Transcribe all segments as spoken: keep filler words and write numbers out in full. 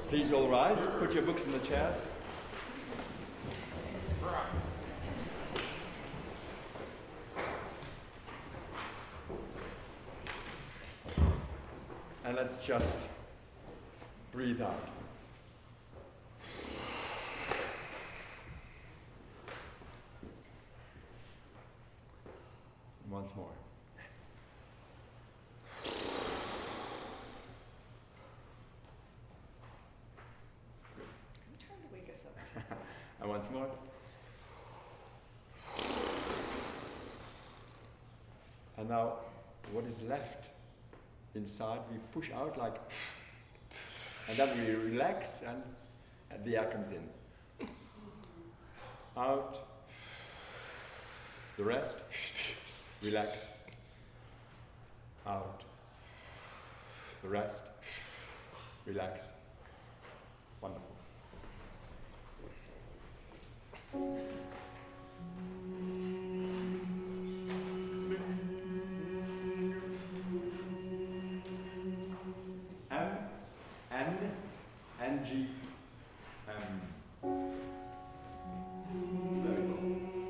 Please all rise. Put your books in the chairs. And let's just breathe out. Once more. I'm trying to wake us up. And once more. And now, what is left inside, we push out like, and then we relax, and, and the air comes in. Out. The rest, relax. Out. The rest, relax. Wonderful. M, N, N, G, M. Very good.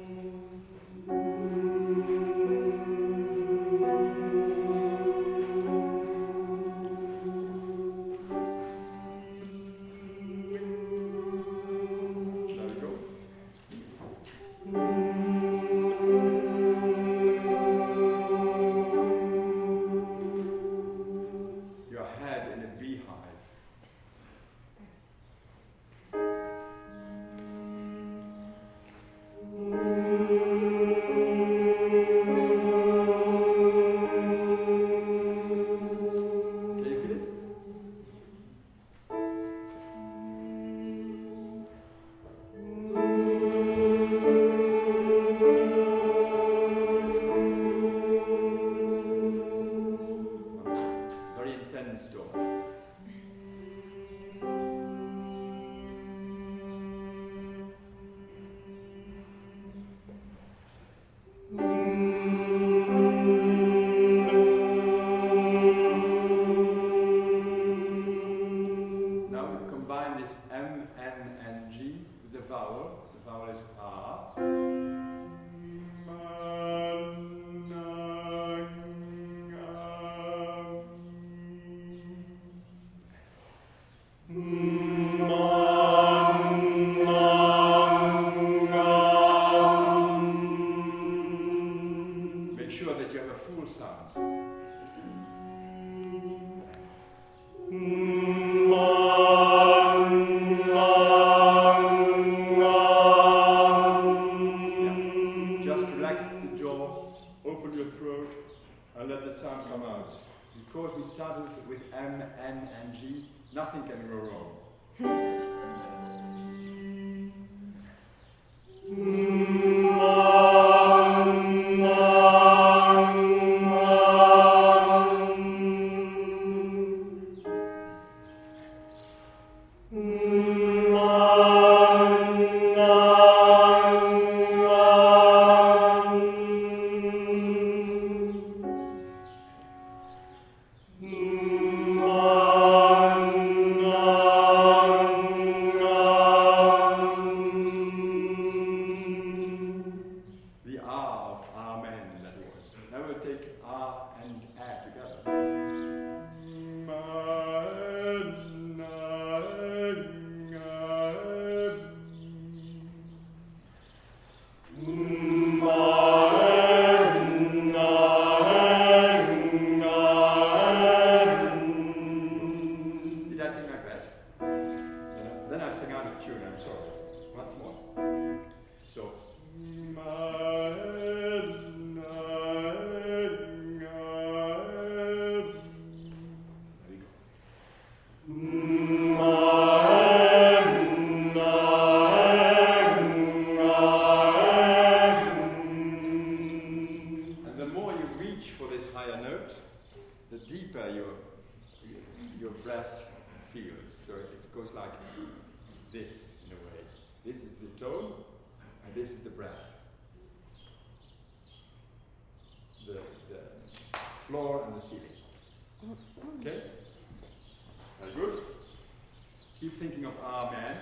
Nothing can go wrong. keep thinking of Amen.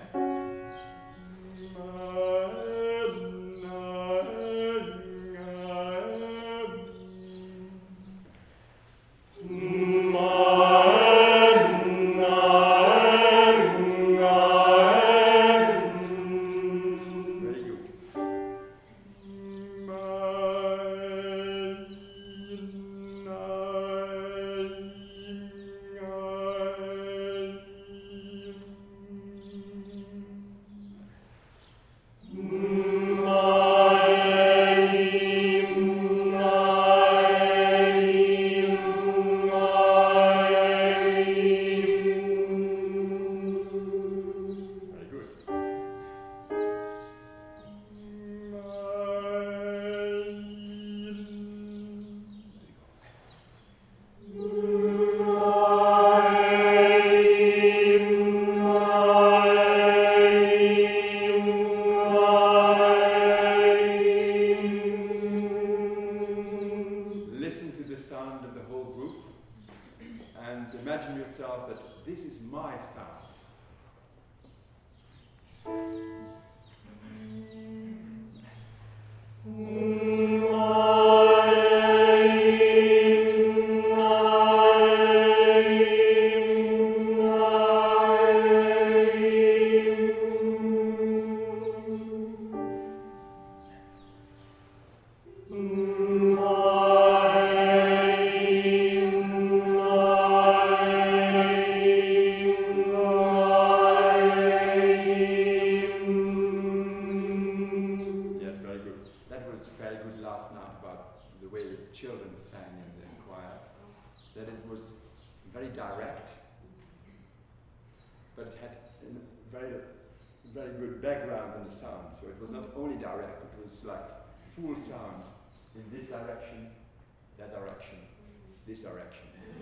Full sound in this direction, that direction, this direction.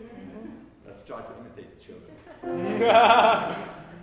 Let's try to imitate the children.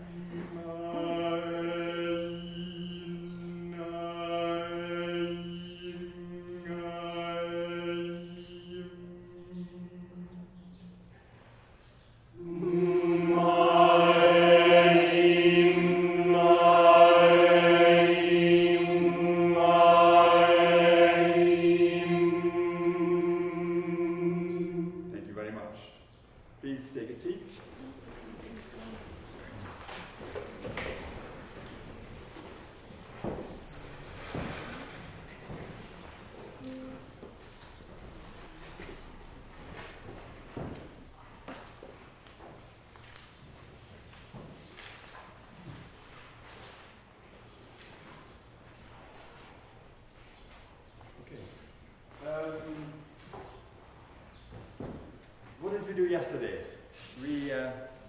Yesterday, we uh,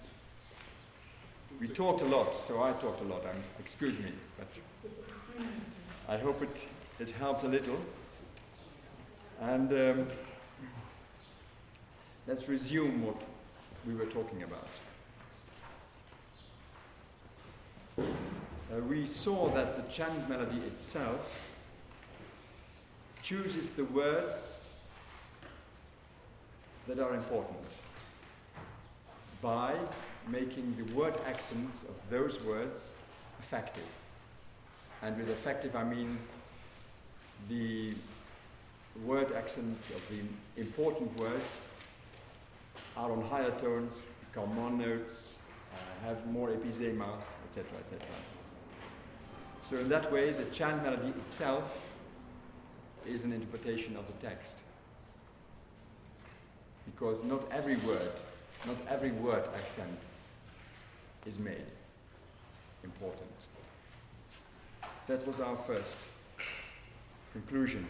we talked a lot, so I talked a lot. I'm, excuse me, but I hope it it helped a little. And um, let's resume what we were talking about. Uh, we saw that the chant melody itself chooses the words that are important by making the word accents of those words effective. And with effective, I mean the word accents of the important words are on higher tones, become more notes, uh, have more epizemas, et cetera, et cetera. So in that way, the chant melody itself is an interpretation of the text. Because not every word, not every word accent is made important. That was our first conclusion.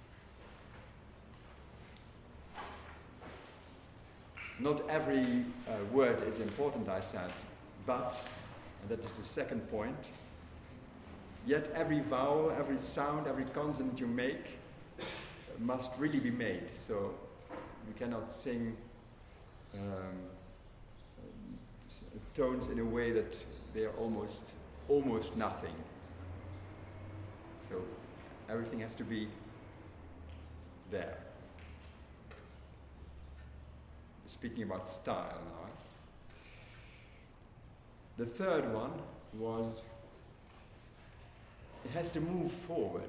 Not every uh, word is important, I said, but, and that is the second point, yet every vowel, every sound, every consonant you make must really be made. So you cannot sing um, tones in a way that they are almost, almost nothing. So everything has to be there. Speaking about style now. The third one was it has to move forward.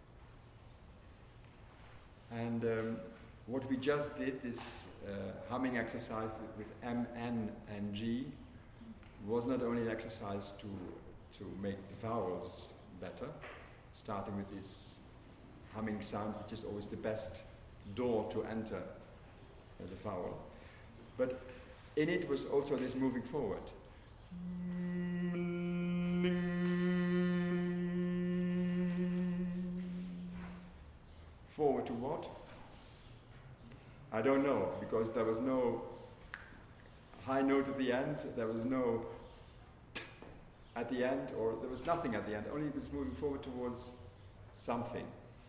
And um, what we just did, this uh, humming exercise with, with M, N, and G, was not only an exercise to, to make the vowels better, starting with this humming sound, which is always the best door to enter uh, the vowel, but in it was also this moving forward. Forward to what? I don't know, because there was no high note at the end, there was no at the end, or there was nothing at the end, only it was moving forward towards something.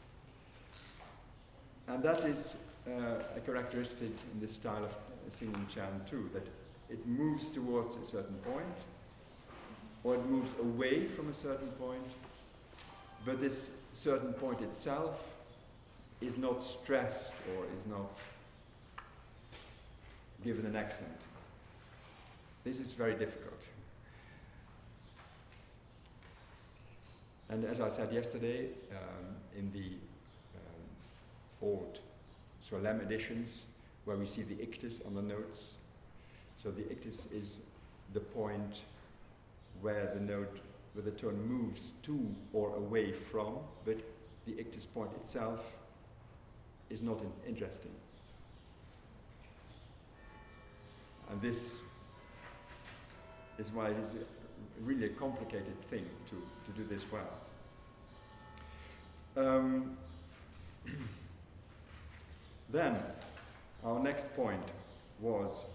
And that is uh, a characteristic in this style of singing chant too, that it moves towards a certain point, or it moves away from a certain point, but this certain point itself is not stressed or is not given an accent. This is very difficult. And as I said yesterday, um, in the um, old Solem editions, where we see the ictus on the notes, so the ictus is the point where the note, where the tone moves to or away from, but the ictus point itself is not in interesting. And this is why it is a, really a complicated thing to, to do this well. Um, then, our next point was,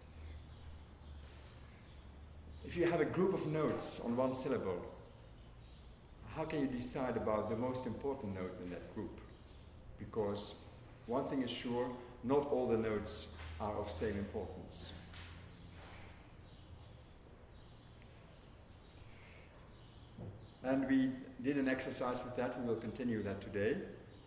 if you have a group of notes on one syllable, how can you decide about the most important note in that group? Because one thing is sure, not all the notes are of same importance. And we did an exercise with that, we will continue that today.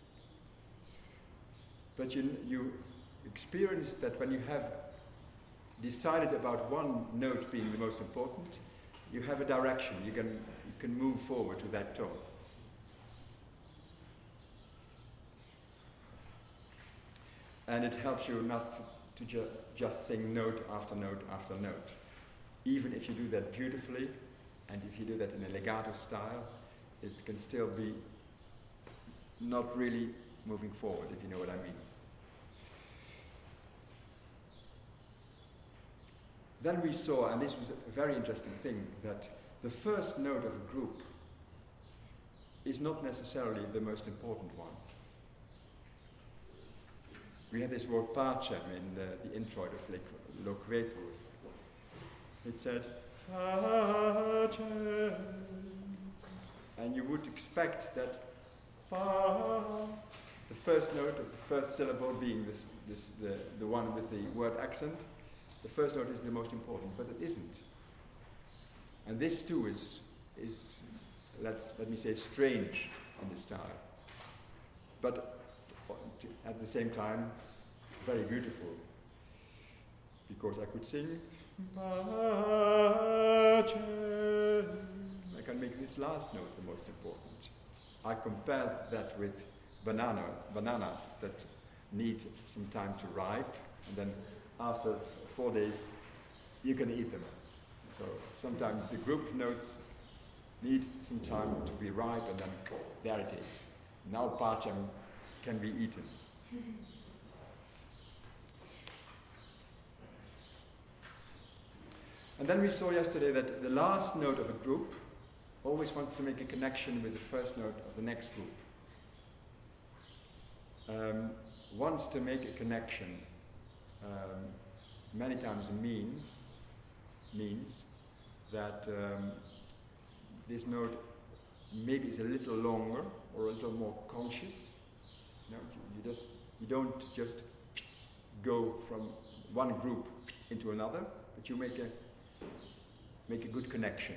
But you, you experience that when you have decided about one note being the most important, you have a direction, you can, you can move forward to that tone. And it helps you not to, to ju just sing note after note after note. Even if you do that beautifully, and if you do that in a legato style, it can still be not really moving forward, if you know what I mean. Then we saw, and this was a very interesting thing, that the first note of a group is not necessarily the most important one. We had this word pacem in the, the introit of Loquetur. It said, pacem. And you would expect that the first note of the first syllable being this, this, the, the one with the word accent, the first note is the most important, but it isn't. And this too is, is let's, let me say, strange in the style. But at the same time, very beautiful. Because I could sing, I can make this last note the most important. I compared that with banana, bananas that need some time to ripe, and then after f four days, you can eat them. So sometimes the group notes need some time to be ripe, and then there it is. Now pacem can be eaten. And then we saw yesterday that the last note of a group always wants to make a connection with the first note of the next group. Um, wants to make a connection um, many times mean means that um, this note maybe is a little longer or a little more conscious. You know, you, you just you don't just go from one group into another, but you make a make a good connection.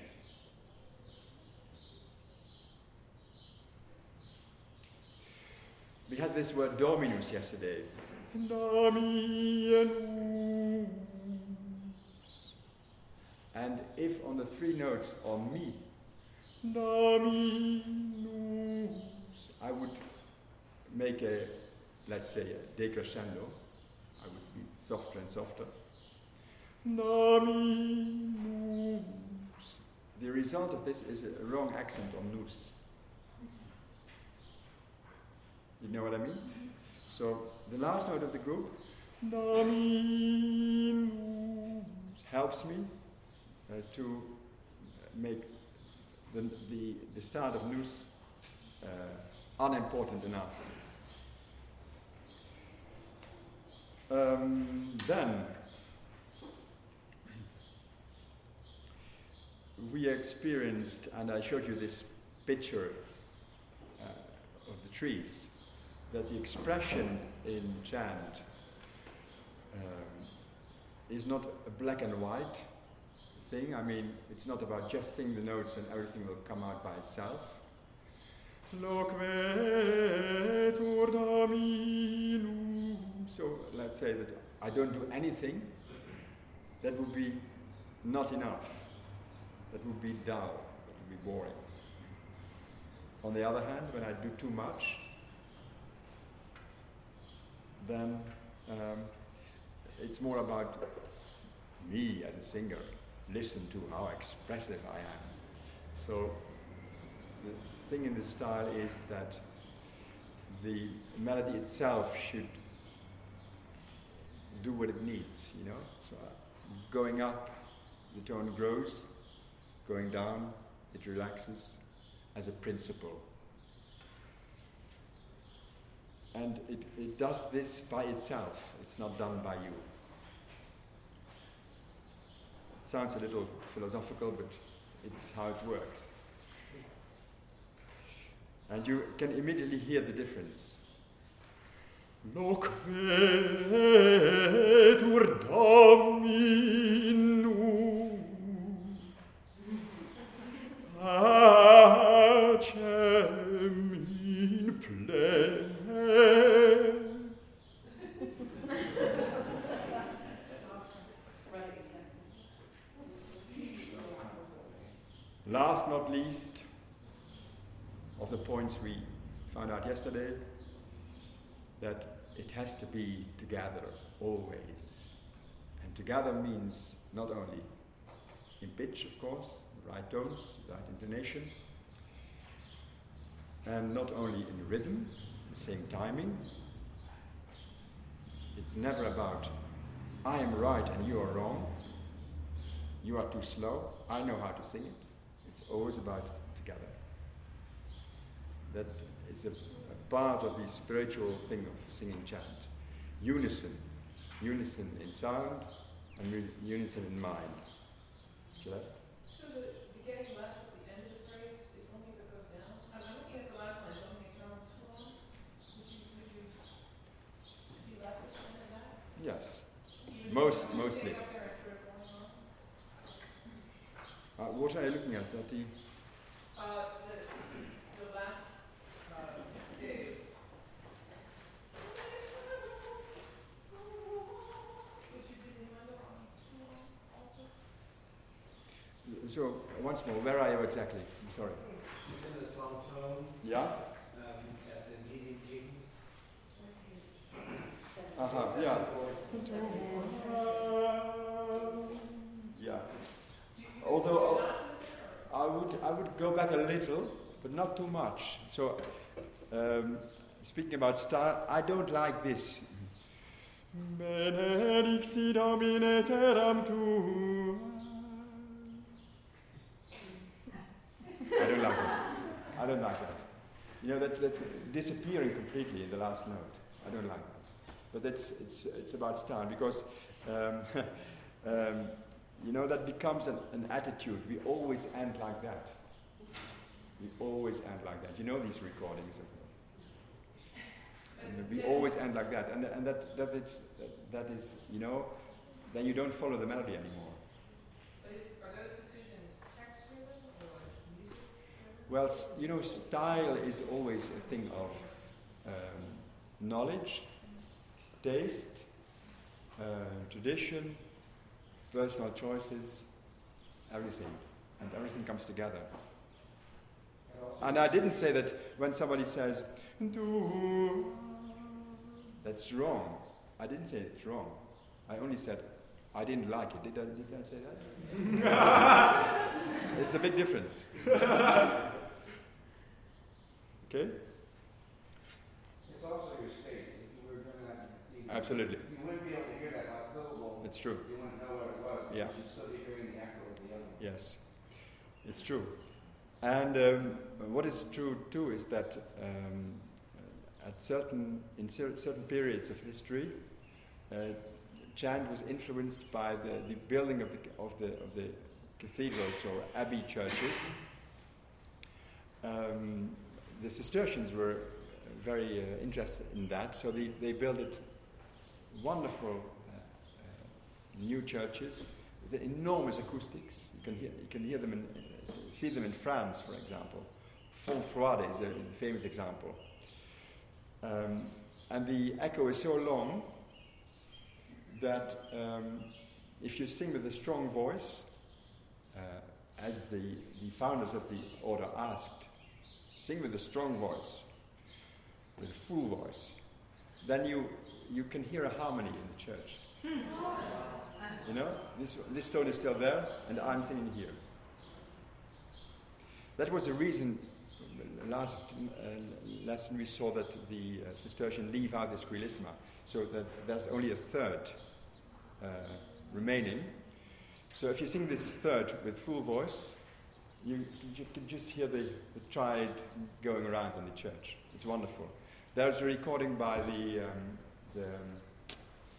We had this word dominus yesterday. Dominus. And if on the three notes on mi, na, mi, nus, I would make a, let's say, a decrescendo. I would be softer and softer. Na, mi, nus. The result of this is a wrong accent on nus. You know what I mean? So the last note of the group, na, mi, nus, helps me uh, to make the, the, the start of nus uh, unimportant enough. Um, then we experienced, and I showed you this picture uh, of the trees, that the expression in chant um, is not a black and white thing. I mean, it's not about just sing the notes and everything will come out by itself. So let's say that I don't do anything. That would be not enough. That would be dull. That would be boring. On the other hand, when I do too much, then um, it's more about me as a singer. Listen to how expressive I am. So the thing in this style is that the melody itself should do what it needs, you know. So uh, going up, the tone grows. Going down, it relaxes as a principle. And it, it does this by itself. It's not done by you. It sounds a little philosophical, but it's how it works. And you can immediately hear the difference. Loquetur Dominus pacem in plene. Last not least, of the points we found out yesterday, that it has to be together always. And together means not only in pitch, of course, the right tones, the right intonation, and not only in rhythm, the same timing. It's never about, I am right and you are wrong. You are too slow, I know how to sing it. It's always about together. That is a, a part of the spiritual thing of singing chant. Unison. Unison in sound and mu- unison in mind. Celeste? So the, the getting less at the end of the phrase is only if it goes down? I'm, I'm looking at the last line, don't make it too long. Would you, would you be less at the end of that? Yes. Even Most, if you mostly. stay up there and sort of going on? Uh, what are you looking at? That the Uh, the, the last uh, stave. Would you be the window on too long also? So, once more, where are you exactly? I'm sorry. It's in the song tone, Yeah? um, at the medium cadence. Uh-huh, yeah. Yeah. Although uh, I would I would go back a little, but not too much. So, um, speaking about style, I don't like this. Benedixi Domine terram tua. I don't like that. I don't like that. You know, that, that's disappearing completely in the last note. I don't like that. But that's, it's, it's about style, because, um, um, you know, that becomes an, an attitude. We always end like that. We always end like that. You know these recordings of and we always end like that. And, and that, that, it's, that, that is, you know, then you don't follow the melody anymore. Is, are those decisions text-driven or music-driven? Well, s- you know, style is always a thing of um, knowledge, taste, uh, tradition, personal choices, everything, and everything comes together. And I didn't say that when somebody says, "Do," that's wrong. I didn't say it's wrong. I only said, I didn't like it. Did I, did I say that? It's a big difference. Okay? It's also your space. If you were doing that, you, Absolutely. you wouldn't be able to hear that last syllable. It's true. You wouldn't know what it was. Yeah. But you'd still be hearing the echo of the other one. Yes, it's true. And um, what is true too is that um, at certain in cer- certain periods of history, uh, chant was influenced by the, the building of the of the of the cathedrals or abbey churches. Um, the Cistercians were very uh, interested in that, so they they built wonderful uh, uh, new churches with enormous acoustics. You can hear you can hear them in. Uh, see them in France, for example. Fontfroide is a famous example. Um, and the echo is so long that um, if you sing with a strong voice, uh, as the, the founders of the order asked, sing with a strong voice, with a full voice, then you you can hear a harmony in the church. You know, this, this tone is still there, and I'm singing here. That was the reason, last uh, lesson we saw that the uh, Cistercian leave out the Squilisma, so that there's only a third uh, remaining. So if you sing this third with full voice, you, you can just hear the, the triad going around in the church. It's wonderful. There's a recording by the, um, the, um,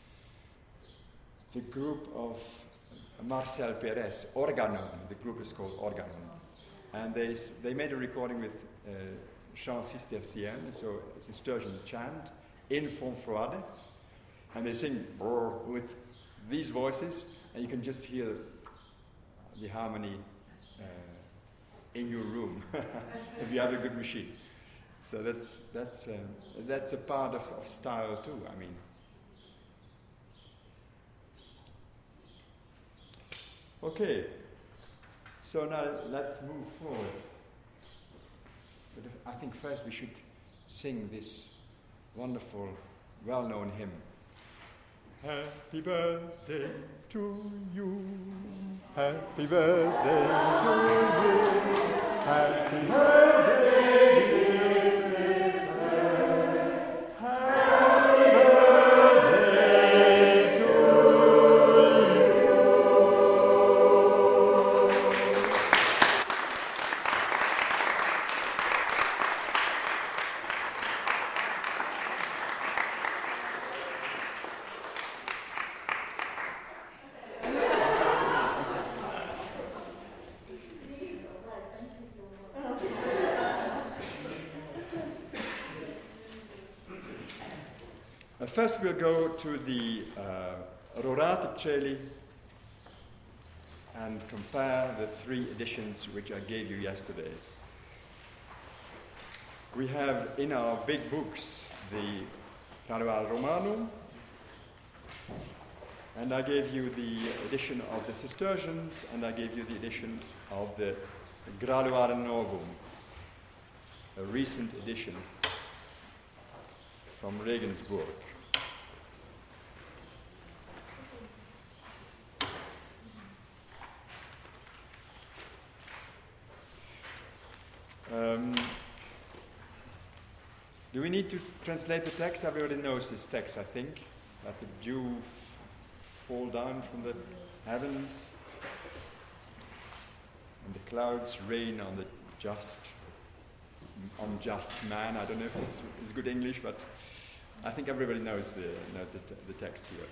the group of Marcel Perez, Organon. The group is called Organon. And they they made a recording with uh, chants cisterciennes, so Cistercian chant, in Fontfroide, and they sing with these voices, and you can just hear the harmony uh, in your room if you have a good machine. So that's that's um, that's a part of, of style too. I mean. Okay. So now let's move forward. But if, I think first we should sing this wonderful, well-known hymn. Happy birthday to you. Happy birthday to you. Happy birthday, dear sister. Happy birthday to you. Uh, first we'll go to the uh, Rorate Celi and compare the three editions which I gave you yesterday. We have in our big books the Graduale Romanum, and I gave you the edition of the Cistercians, and I gave you the edition of the Graduale Novum, a recent edition from Regensburg. Um, do we need to translate the text? Everybody knows this text, I think. Let the dew f- fall down from the heavens, and the clouds rain on the just, unjust man. I don't know if this is good English, but I think everybody knows the, knows the, t- the text here.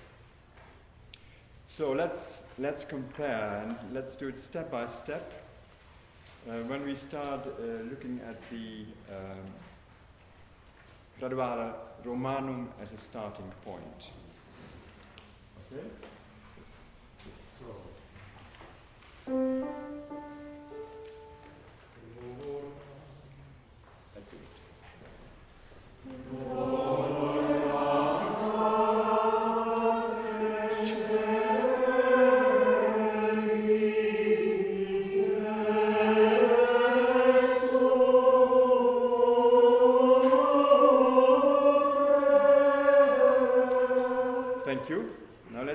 So let's let's compare, and let's do it step by step. Uh, when we start uh, looking at the um, Graduale Romanum as a starting point. Okay? So. That's it.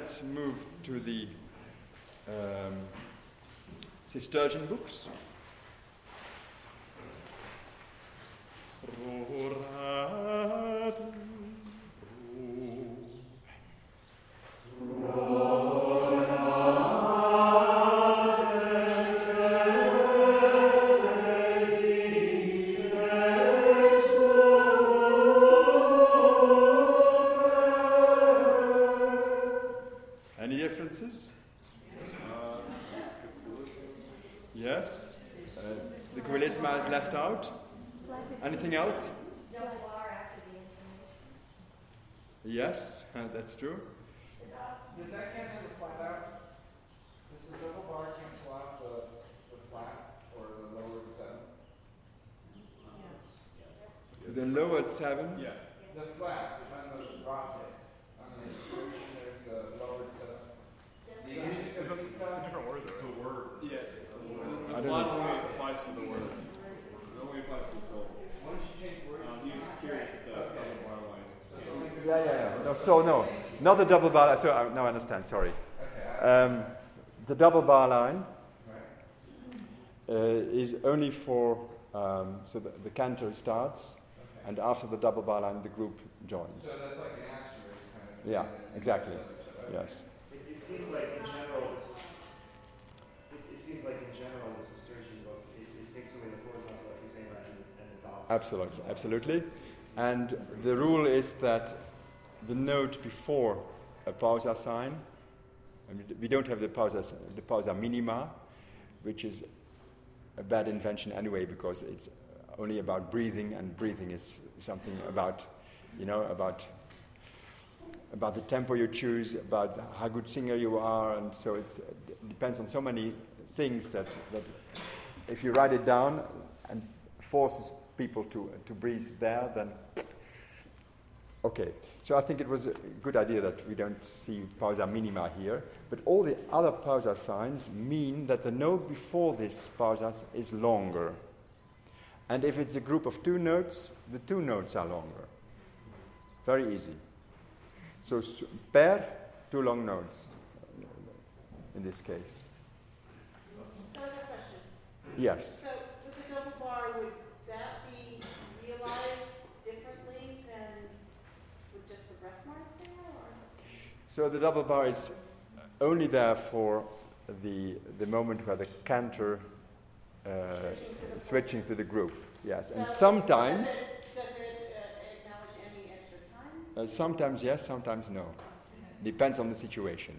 let's move to the um, Cistercian books. Any differences? Uh, yes. Uh, the Quelisma is left out. Anything else? Double bar after the information. Yes, uh, that's true. Does that cancel the flat out? Does the double bar cancel out the, the flat or the lowered seven? Yes. The lowered seven. Yeah. The flat, on the rocket, on the switch, there's the lowered seven. Does The it- music It's a, of it's a different word, though. It's a word. Yeah. I The don't flat know. only applies to the word. It only applies to the syllable. Why don't you change words? Um, he was curious at the double bar line. Yeah, yeah, yeah. No, so no, not the double bar. So uh, now I understand. Sorry. Okay. Um, the double bar line Right. uh, is only for um, so the, the cantor starts, Okay. and after the double bar line, the group joins. So that's like an asterisk kind of thing. Yeah, that's in exactly. each other, so- okay. Yes, It, it seems like in general, it's, it, it seems like in general, the Cistercian book, it, it takes away the horizontal epicena and, and adopts. absolutely, absolutely. And the rule is that the note before a pausa sign, I mean, we don't have the pausa, s- the pausa minima, which is a bad invention anyway because it's only about breathing, and breathing is something about, you know, about about the tempo you choose, about how good singer you are, and so it's, it depends on so many things that, that if you write it down and forces people to to breathe there, then okay. So I think it was a good idea that we don't see pausa minima here, but all the other pausa signs mean that the note before this pausa is longer. And if it's a group of two notes, the two notes are longer. Very easy. So s- pair, two long notes in this case. So I have a question. Yes. So with the double bar, would that be realized differently than with just the breath mark there, or? So the double bar is only there for the the moment where the cantor uh, switching to the group. Yes, and So sometimes, Does it, does it uh, acknowledge any extra time? uh, sometimes yes, sometimes no. Depends on the situation.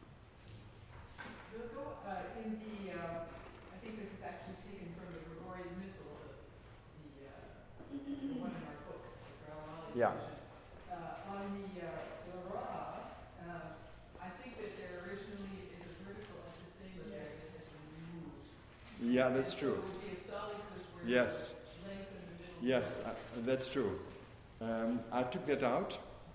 Google, uh, in the, uh, I think this is actually taken from the Gregorian Missal, the, the, uh, the one in our book, the Grammar Yeah. version. Uh, on the, uh, the Ra, uh, I think that there originally is a vertical epicena there that has been removed. Yeah, that's And true. So it would be a sollicus where Yes. you lengthen the middle. Yes, uh, that's true. Um, I took that out.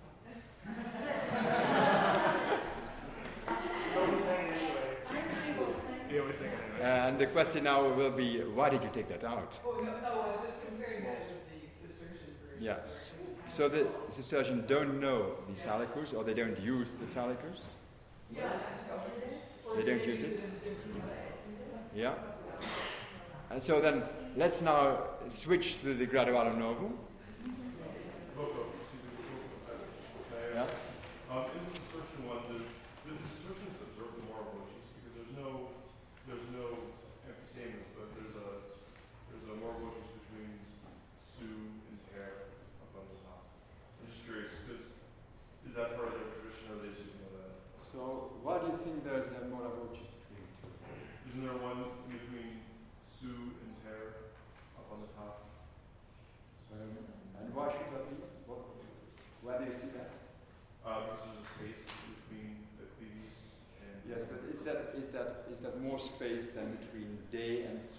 Don't say it anyway. He always saying it. And the question now will be, why did you take that out? Oh, no, no, I was just comparing that with the Cistercian version. Yes. So the Cistercian don't know the salicus, or they don't use the salicus. Yes. Or They don't maybe use it? in a different way. Yeah. And so then, let's now switch to the Graduale Novum. Vocal, excuse me, vocal. Okay. Yeah. Um, in the Cistercian one, the, the Cistercians observe the moral voces because there's no, there's no emphysemas, but there's a, there's a moral voces between su and per up on the top. I'm just curious, because is that part of their tradition, or are they just know that? So, why do you think there's a mora voce between the two? Isn't there one in between su and per up on the top? Um, and why should that be? What, where do you see that? Uh, because there's a space between the cleves and. Yes, but is that is that is that more space than between de and su?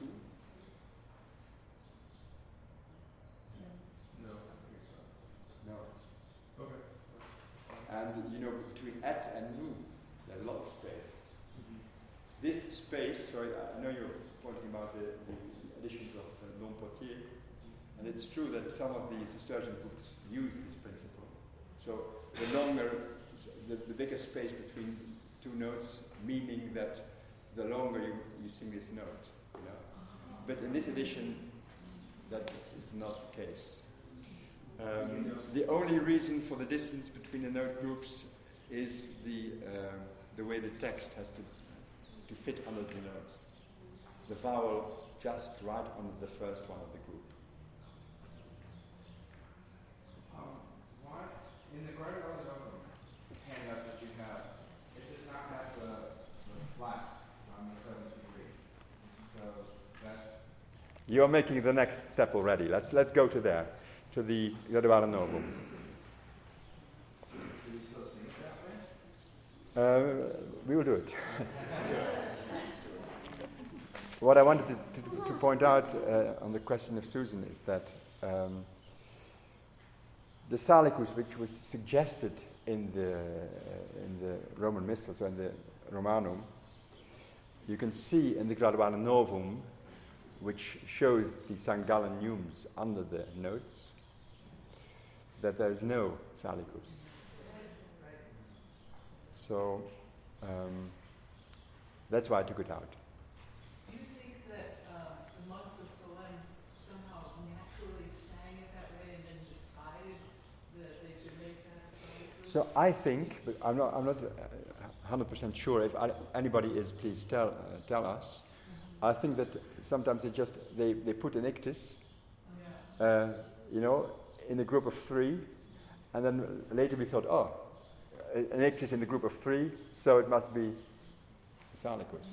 No, I don't think so. No. Okay. And you know, between et and nu, there's a lot of space. This space, sorry, I know you're pointing about the, the editions of uh, L'Emportier, and it's true that some of the Cistercian books use this principle. So the longer the, the bigger space between two notes, meaning that the longer you, you sing this note. You know? But in this edition, that is not the case. Um, the only reason for the distance between the note groups is the uh, the way the text has to to fit under the notes. The vowel just right under the first one of the group. Um, why, in the Guardian handout that you have, it does not have the, the flat on the seventh degree. So that's... You're making the next step already. Let's let's go to there, to the Graduale Novum. Do we still sing it that way? Uh, we will do it. What I wanted to, to, to point out uh, on the question of Susan is that um, the Salicus, which was suggested in the uh, in the Roman Missal, so in the Romanum, you can see in the Graduale Novum, which shows the Sankt Gallen neumes under the notes, that there is no Salicus. So um, that's why I took it out. Do you think that uh, the monks of Salem somehow naturally sang it that way and then decided that they should make that Salicus? So I think, but I'm not, I'm not uh, one hundred percent sure. If I, anybody is, please tell uh, tell us. Mm-hmm. I think that sometimes they just they, they put an ictus, yeah. uh, you know, in a group of three, and then later we thought, oh, an ictus in the group of three, so it must be Salicus.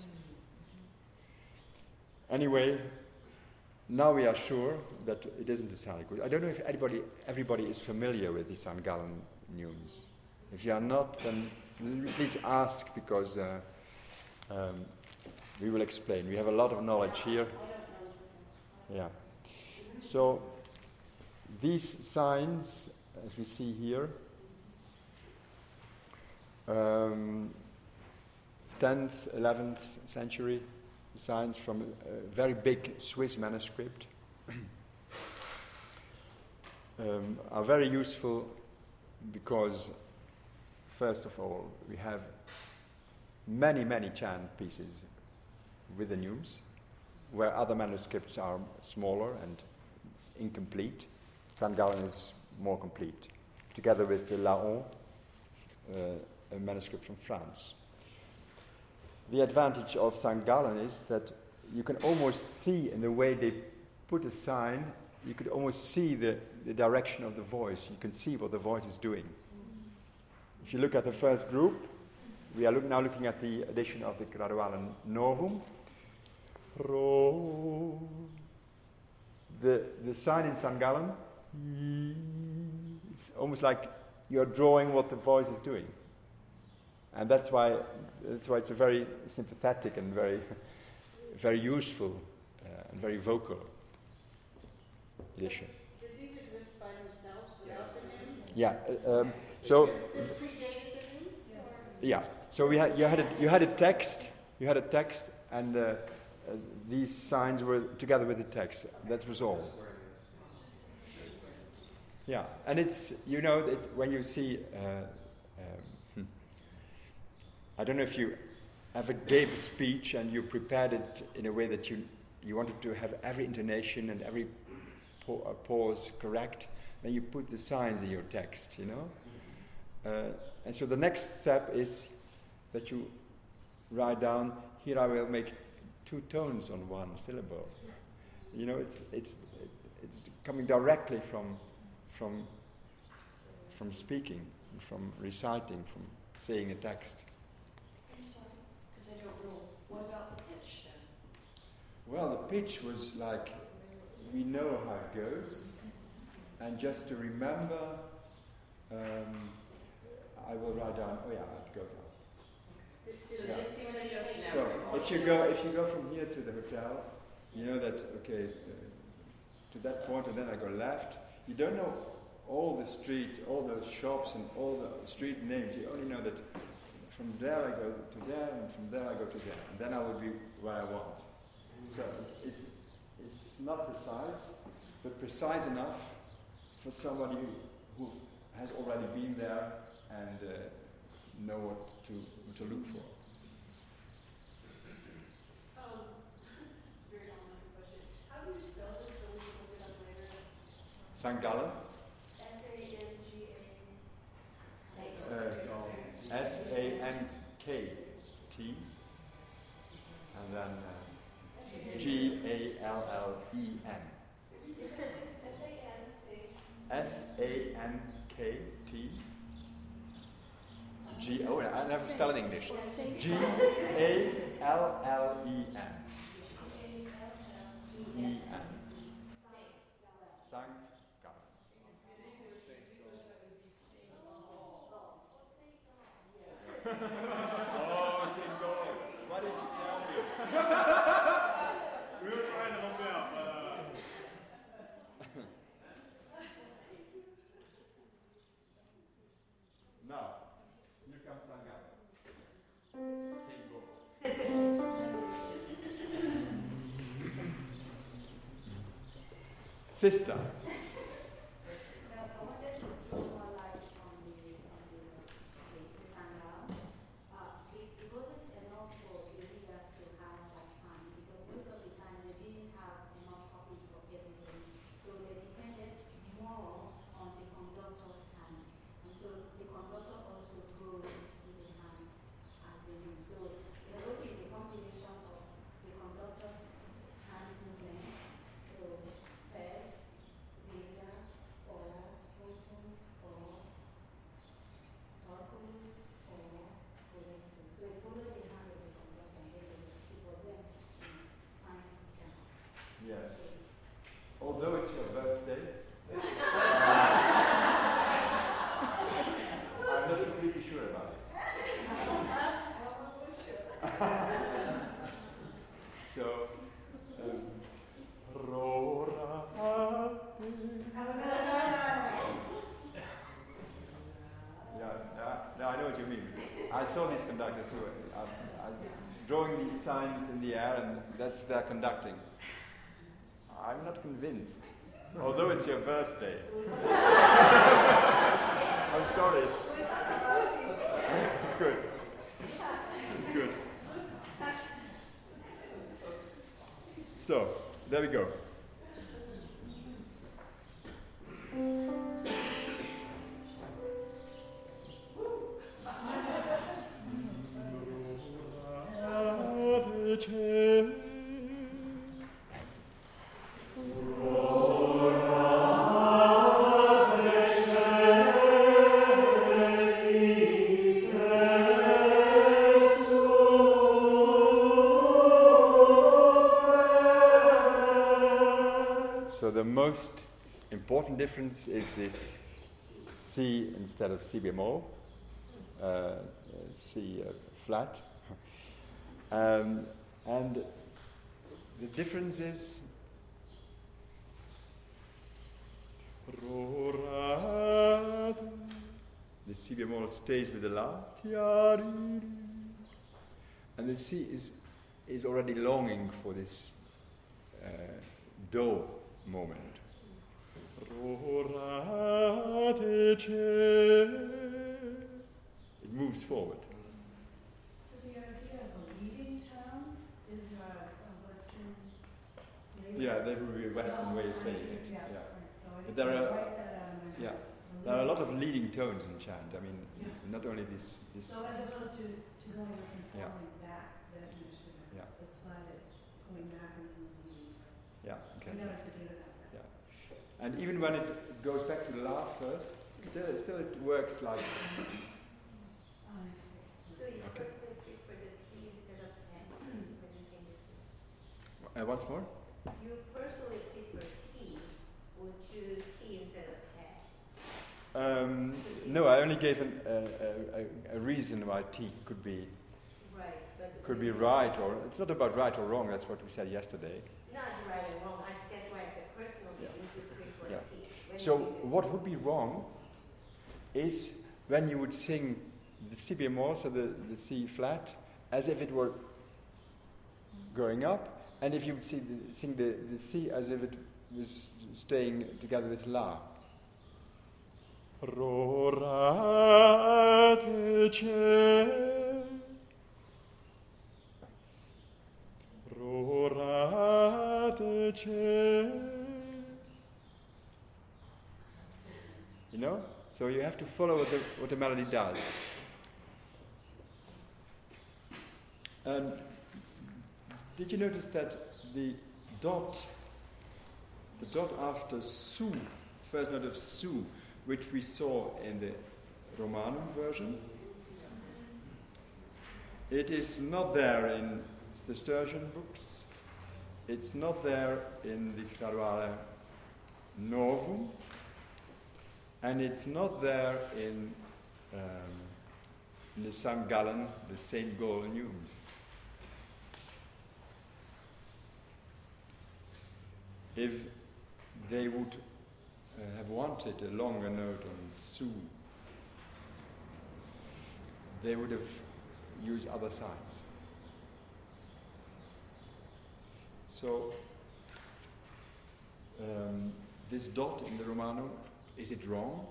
Anyway, now we are sure that it isn't a Salicus. I don't know if anybody, everybody is familiar with the Sankt Gallen neumes. If you are not, then please ask, because uh, um, we will explain. We have a lot of knowledge here. Yeah. So these signs, as we see here, um, tenth, eleventh century signs from a very big Swiss manuscript, um, are very useful because, first of all, we have many, many chant pieces with the neumes, where other manuscripts are smaller and incomplete. Sankt Gallen is more complete, together with the Laon, uh, a manuscript from France. The advantage of Sankt Gallen is that you can almost see in the way they put a sign, you could almost see the, the direction of the voice. You can see what the voice is doing. If you look at the first group, we are look, now looking at the edition of the Graduale Novum. Ro. The, the sign in Sankt Gallen, it's almost like you're drawing what the voice is doing. And that's why that's why it's a very sympathetic and very very useful uh, and very vocal edition. Did these exist by themselves without the names? Yeah. Uh, um, so This, this predated the names? yeah. So we had you had a, you had a text you had a text and uh, uh, these signs were together with the text. That was all. Yeah, and it's you know it's when you see. Uh, um, I don't know if you ever gave a speech and you prepared it in a way that you you wanted to have every intonation and every pa- uh, pause correct. Then you put the signs in your text, you know. Uh, and so the next step is that you write down. Here I will make two tones on one syllable. You know, it's it's it's coming directly from from from speaking, from reciting, from saying a text. I don't know. What about the pitch then? Well, the pitch was like, we know how it goes, and just to remember, um, I will write down. Oh yeah, it goes up. So Yeah. these these are just So if you go, if you go from here to the hotel, you know that okay, uh, to that point, and then I go left. You don't know all the streets, all the shops, and all the street names. You only know that. From there I go to there, and from there I go to there, and then I will be where I want. So it's it's not precise, but precise enough for somebody who, who has already been there and uh, know what to what to look for. Um, very elementary question. How do you spell this so we can look it up later? Sankt Gallen. S A N G A. Uh, no, S A N K T, and then uh, G A L L E N. S A N space. S A N K T. G. Oh, I never spell it in English. G A L L E N. E N. Sankt Gallen. Oh, Saint Gall. Why did you tell me? We were trying to help you out, but uh, Now, here comes Sankt Gallen. Saint Gall. Sister. Now, I wanted to throw more light on the, on the, the, the sangha. Uh, it, it wasn't enough for the leaders to have that sign because most of the time they didn't have enough copies for everything. So they depended more on the conductor's hand. And so the conductor also grows with the hand as they move. So the whole is a combination of the conductor's hand movements. So Fez, Veda, Ora, Proton, or Tarkus, or Correctus. So it followed the hand of the conductor and then it was then signed down. Yes. Although it's your birthday, I'm not completely sure about this. I'm almost sure. So, um, Rora. Yeah, yeah, no, I know what you mean. I saw these conductors who are, are, are drawing these signs in the air, and that's their conducting. I'm not convinced, although it's your birthday. I'm sorry. It's good. It's good. So, there we go. So the most important difference is this C instead of C bemol, uh, C uh, flat. um, and the difference is the C bemol stays with the La, and the C is is already longing for this uh, do moment. It moves forward. So the idea of a leading tone is a, a Western way? Yeah, that would be a Western way of saying it. Yeah, Yeah. right, so I But didn't there are- write that out of my Yeah. head. There are a lot of leading tones in chant. I mean, Yeah. not only this. this So as opposed to, to going up and Yeah. falling back, that notion of Yeah. the flatted going back and then the leading tone. yeah, I exactly. never forget about that. Yeah. And even when it goes back to the La first, still, still it works like. Oh, I see. So you Okay. personally prefer the T instead of N when you sing this? Uh, once more? You personally prefer T or choose T instead of N? Um, no, I only gave an, uh, a, a reason why T could be Right, but could be right, or it's not about right or wrong. That's what we said yesterday. not right or wrong. I, that's why I said personally Yeah. you should prefer Yeah. T. When So you sing what would be wrong is when you would sing the C bemol, so the, the C flat, as if it were going up, and if you would see the, sing the, the C as if it was staying together with La. Rorate ce, rorate ce. You know? So you have to follow what the, what the melody does. And did you notice that the dot, the dot after su, first note of su, which we saw in the Romanum version, it is not there in the Sturgeon books, it's not there in the Graduale Novum, and it's not there in, um, in the Sankt Gallen, the Saint Gall Neumes. If they would uh, have wanted a longer note on su, they would have used other signs. So, um, this dot in the Romanum, is it wrong?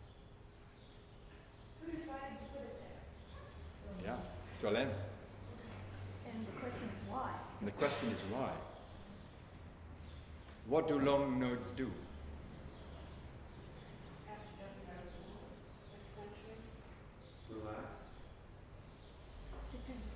Who decided to put it there? Yeah, Solem. And the question is why? And the question is why? What do long notes do? Relax. Depends.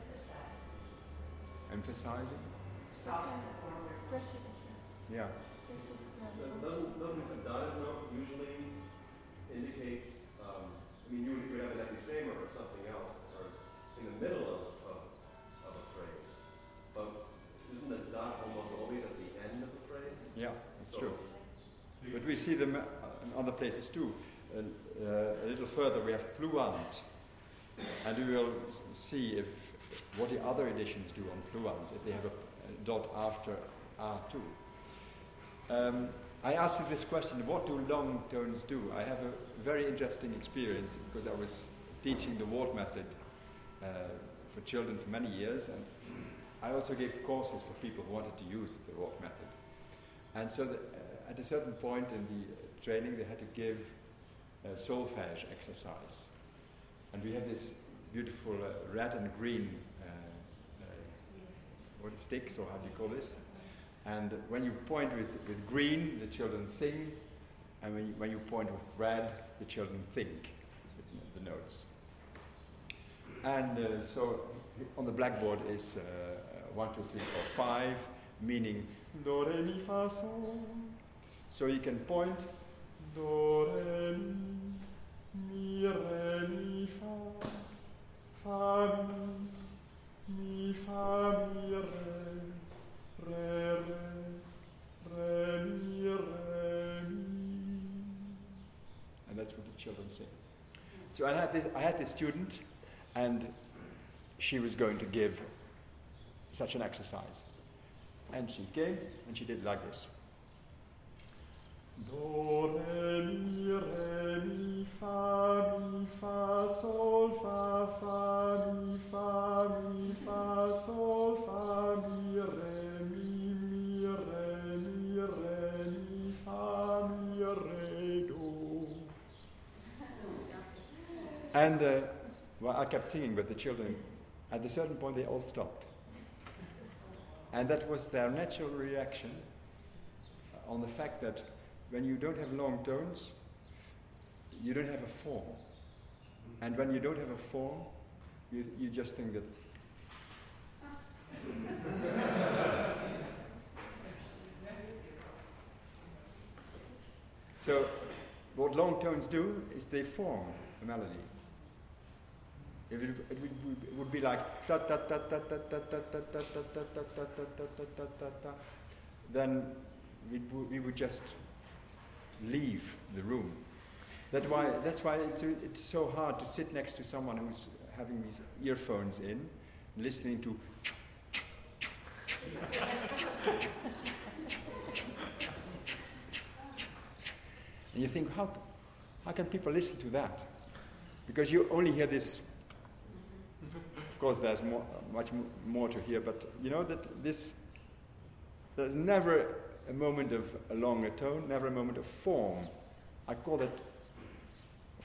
Emphasizing? Stop. Stretches. Yeah. Stretches. Doesn't, doesn't a dotted note usually indicate, um, I mean, you would you have an epithet or something else, or in the middle of, of, of a phrase, but isn't the dot almost always at the end of the phrase? Yeah, that's So- true. But we see them uh, in other places too. Uh, uh, a little further we have pluant, and we will see if what the other editions do on pluant, if they have a, a dot after R two. Um, I asked you this question, what do long tones do? I have a very interesting experience because I was teaching the Ward method uh, for children for many years, and I also gave courses for people who wanted to use the Ward method. And so the, uh, at a certain point in the uh, training they had to give a solfège exercise. And we have this beautiful uh, red and green uh, uh, what sticks, or how do you call this? And when you point with, with green, the children sing, and when you, when you point with red, the children think the, the notes. And uh, so on the blackboard is uh, one, two, three, four, five, meaning do, re, mi, fa, sol. So you can point do, re, mi, mi, re, mi, fa, fa, mi, mi, fa, mi, re. Re, re, re, mi, re, mi. And that's what the children sing. So I had this, I had this student, and she was going to give such an exercise. And she came, and she did like this. Do, re, mi, re, mi, fa, mi, fa, sol, fa, fa, mi, fa, mi, fa, sol, fa, mi, re. And uh, well, I kept singing with the children. At a certain point, they all stopped. And that was their natural reaction on the fact that when you don't have long tones, you don't have a form. And when you don't have a form, you, you just think that. So, what long tones do is they form a melody. If it, it, would, it would be like ta ta ta ta ta ta ta ta ta ta ta ta ta ta ta ta ta, then we we would just leave the room. That's why that's why it's it's so hard to sit next to someone who's having these earphones in, listening to. And you think, how how can people listen to that? Because you only hear this. Of course, there's more, much more to hear, but you know that this, there's never a moment of a longer tone, never a moment of form. I call that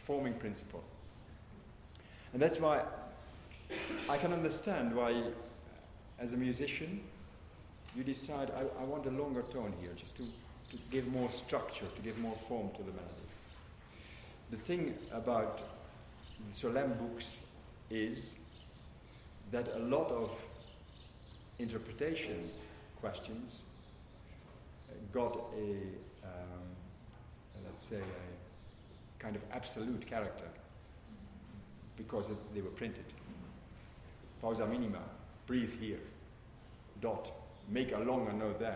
forming principle. And that's why I can understand why, as a musician, you decide, I, I want a longer tone here, just to, to give more structure, to give more form to the melody. The thing about the Solem books is that a lot of interpretation questions got a, um, let's say, a kind of absolute character because it, they were printed. Pausa minima, breathe here, dot, make a longer note there.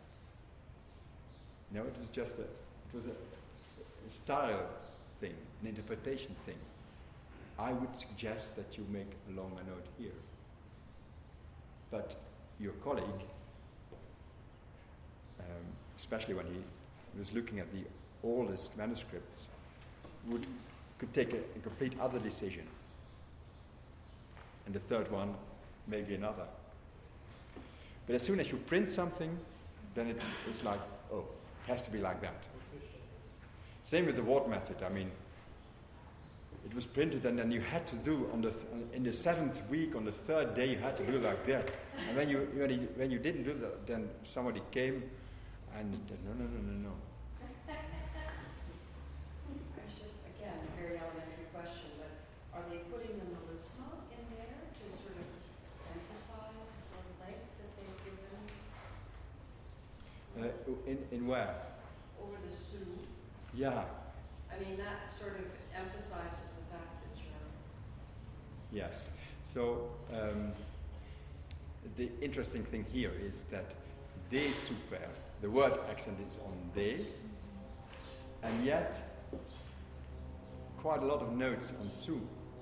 No, it was just a, it was a, a style thing, an interpretation thing. I would suggest that you make a longer note here. But your colleague, um, especially when he was looking at the oldest manuscripts, would could take a, a complete other decision. And the third one, maybe another. But as soon as you print something, then it, it's like, oh, it has to be like that. Same with the Ward method. I mean, it was printed, and then you had to do on the th- in the seventh week, on the third day, you had to do like that. And when you when you, when you didn't do that, then somebody came and said, no, no, no, no, no. It's just, again, a very elementary question, but are they putting the melisma in there to sort of emphasize the length that they've given Uh, in in where? over the su? Yeah. I mean, that sort of emphasizes the fact that you're... Yes. So um, the interesting thing here is that de super, the word accent is on de, and yet quite a lot of notes on su.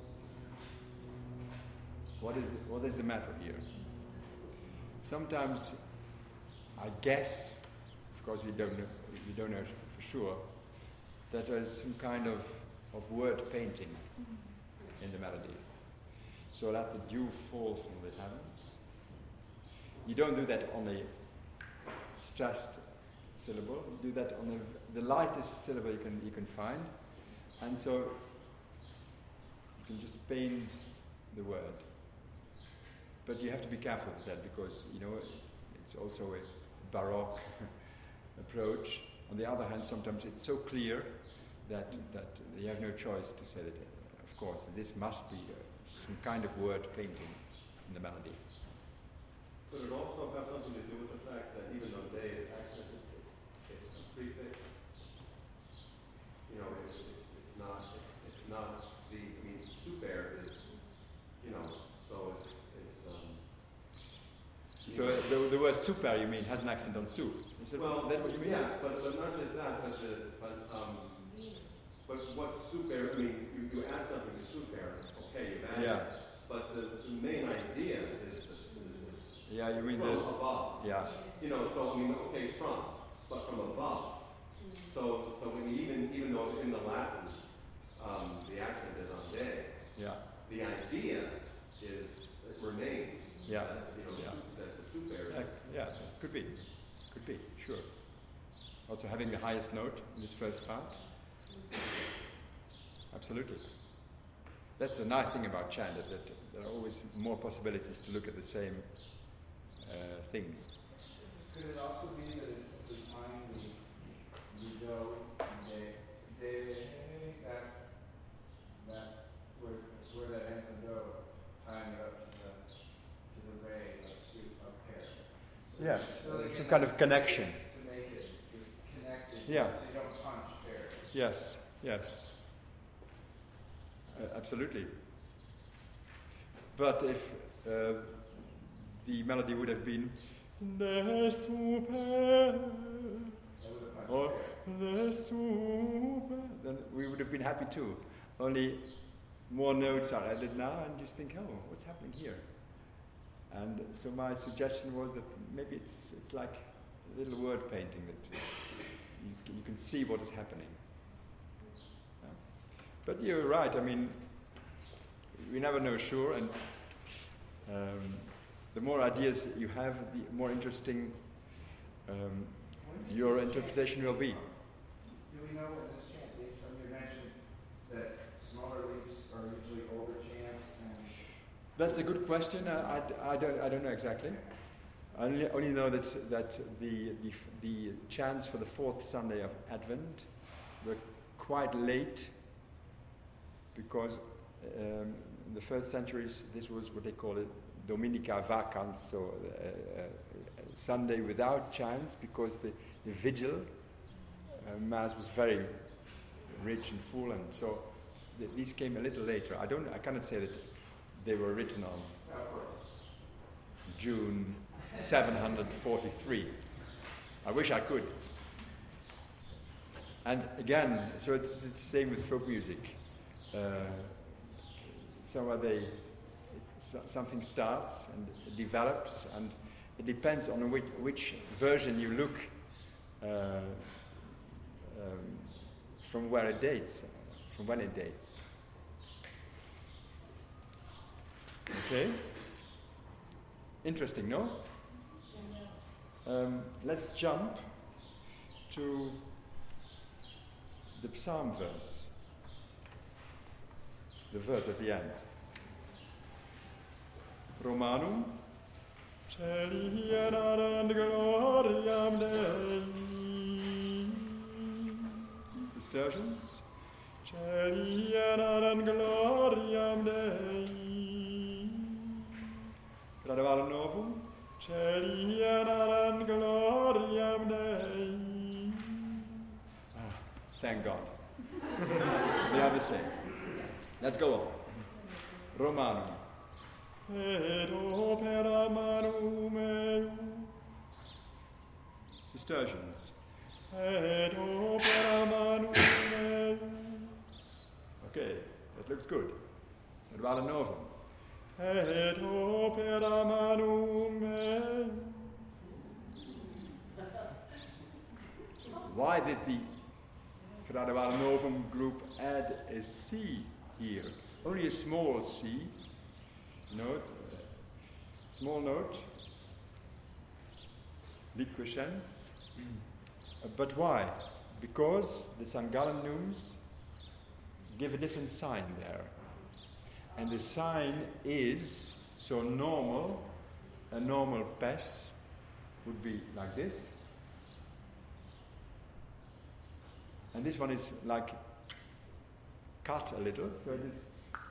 What is what is the matter here? Sometimes, I guess, of course we don't know, we don't know for sure, that there is some kind of, of word painting in the melody. So let the dew fall from the heavens. You don't do that on a stressed syllable. You do that on the, the lightest syllable you can you can find, and so you can just paint the word. But you have to be careful with that because you know it's also a Baroque approach. On the other hand, sometimes it's so clear that that you have no choice to say that. Of course, this must be uh, some kind of word painting in the melody. Could it also have something to do with the fact that even though day is accented, it's, it's a prefix? You know, it's, it's, it's not, it's, it's not the, I mean, super is, you know, so it's, it's, um... So uh, the, the word super, you mean, has an accent on su? Is that, well, that what you mean? Yes, but, but not just that, but, the, but, um, but what super, I mean, you, you add something to super, okay, you've added Yeah. it. But the, the main idea is, is, is Yeah, you mean from the... above. Yeah. You know, so I mean, okay, from, but from above. So, so when you even, even though in the Latin, um, the accent is on de, Yeah. the idea is, it remains. Yeah. That, you know, Yeah. su- that the super is. Uh, yeah, could be. Could be, sure. Also having the highest note in this first part. Absolutely. That's the nice thing about chant, that, that there are always more possibilities to look at the same uh, things. Could it also be that it's defining the, the do and de, de, that, that, where, where that ends in do, tying it up to the, to the ray of soup of hair. So Yes, just filling some in kind that of connection. space to make it just connected, Yeah. so you don't punch hair. Yes, yes. Uh, absolutely. But if uh, the melody would have been De super, That would have punched or hair. De super, then we would have been happy too. Only more notes are added now, and you think, oh, what's happening here? And so my suggestion was that maybe it's it's like a little word painting that you, can- you can see what is happening. Yeah. But you're right. I mean, we never know sure, and um, the more ideas you have, the more interesting um, your interpretation will be. Do we know what this chant means? From you mentioned that smaller leaps are usually older chants and That's a good question. Uh, I, d- I don't I don't know exactly. I only, only know that that the, the f- the chants for the fourth Sunday of Advent were quite late, because um, in the first centuries this was what they call it Dominica Vacans, so uh, uh, Sunday without chants, because the, the vigil uh, mass was very rich and full, and so th- these came a little later. I don't I cannot say that they were written on June seven hundred forty-three. I wish I could. And again, so it's, it's the same with folk music. Uh, somewhere they, it, so, something starts and it develops, and it depends on which, which version you look, uh, um, from where it dates, from when it dates. Okay? Interesting, no? Um, let's jump to the psalm verse, the verse at the end. Romanum Celianar gloriam Dei. Cistercians Celianar gloriam Dei. Graduale novum Celianar gloriam Dei. Ah, thank God. They are the same. Let's go on. Romanum. Et opera manum eius. Cistercians. Et opera manum eius. Okay, that looks good. Graduale novum. Et opera manum eius. Why did the Graduale Novum group add a C here? Only a small C note, uh, small note, liquescens. Uh, but why? Because the Saint Gallen neumes give a different sign there. And the sign is, so normal, a normal pes would be like this. And this one is like cut a little, so it is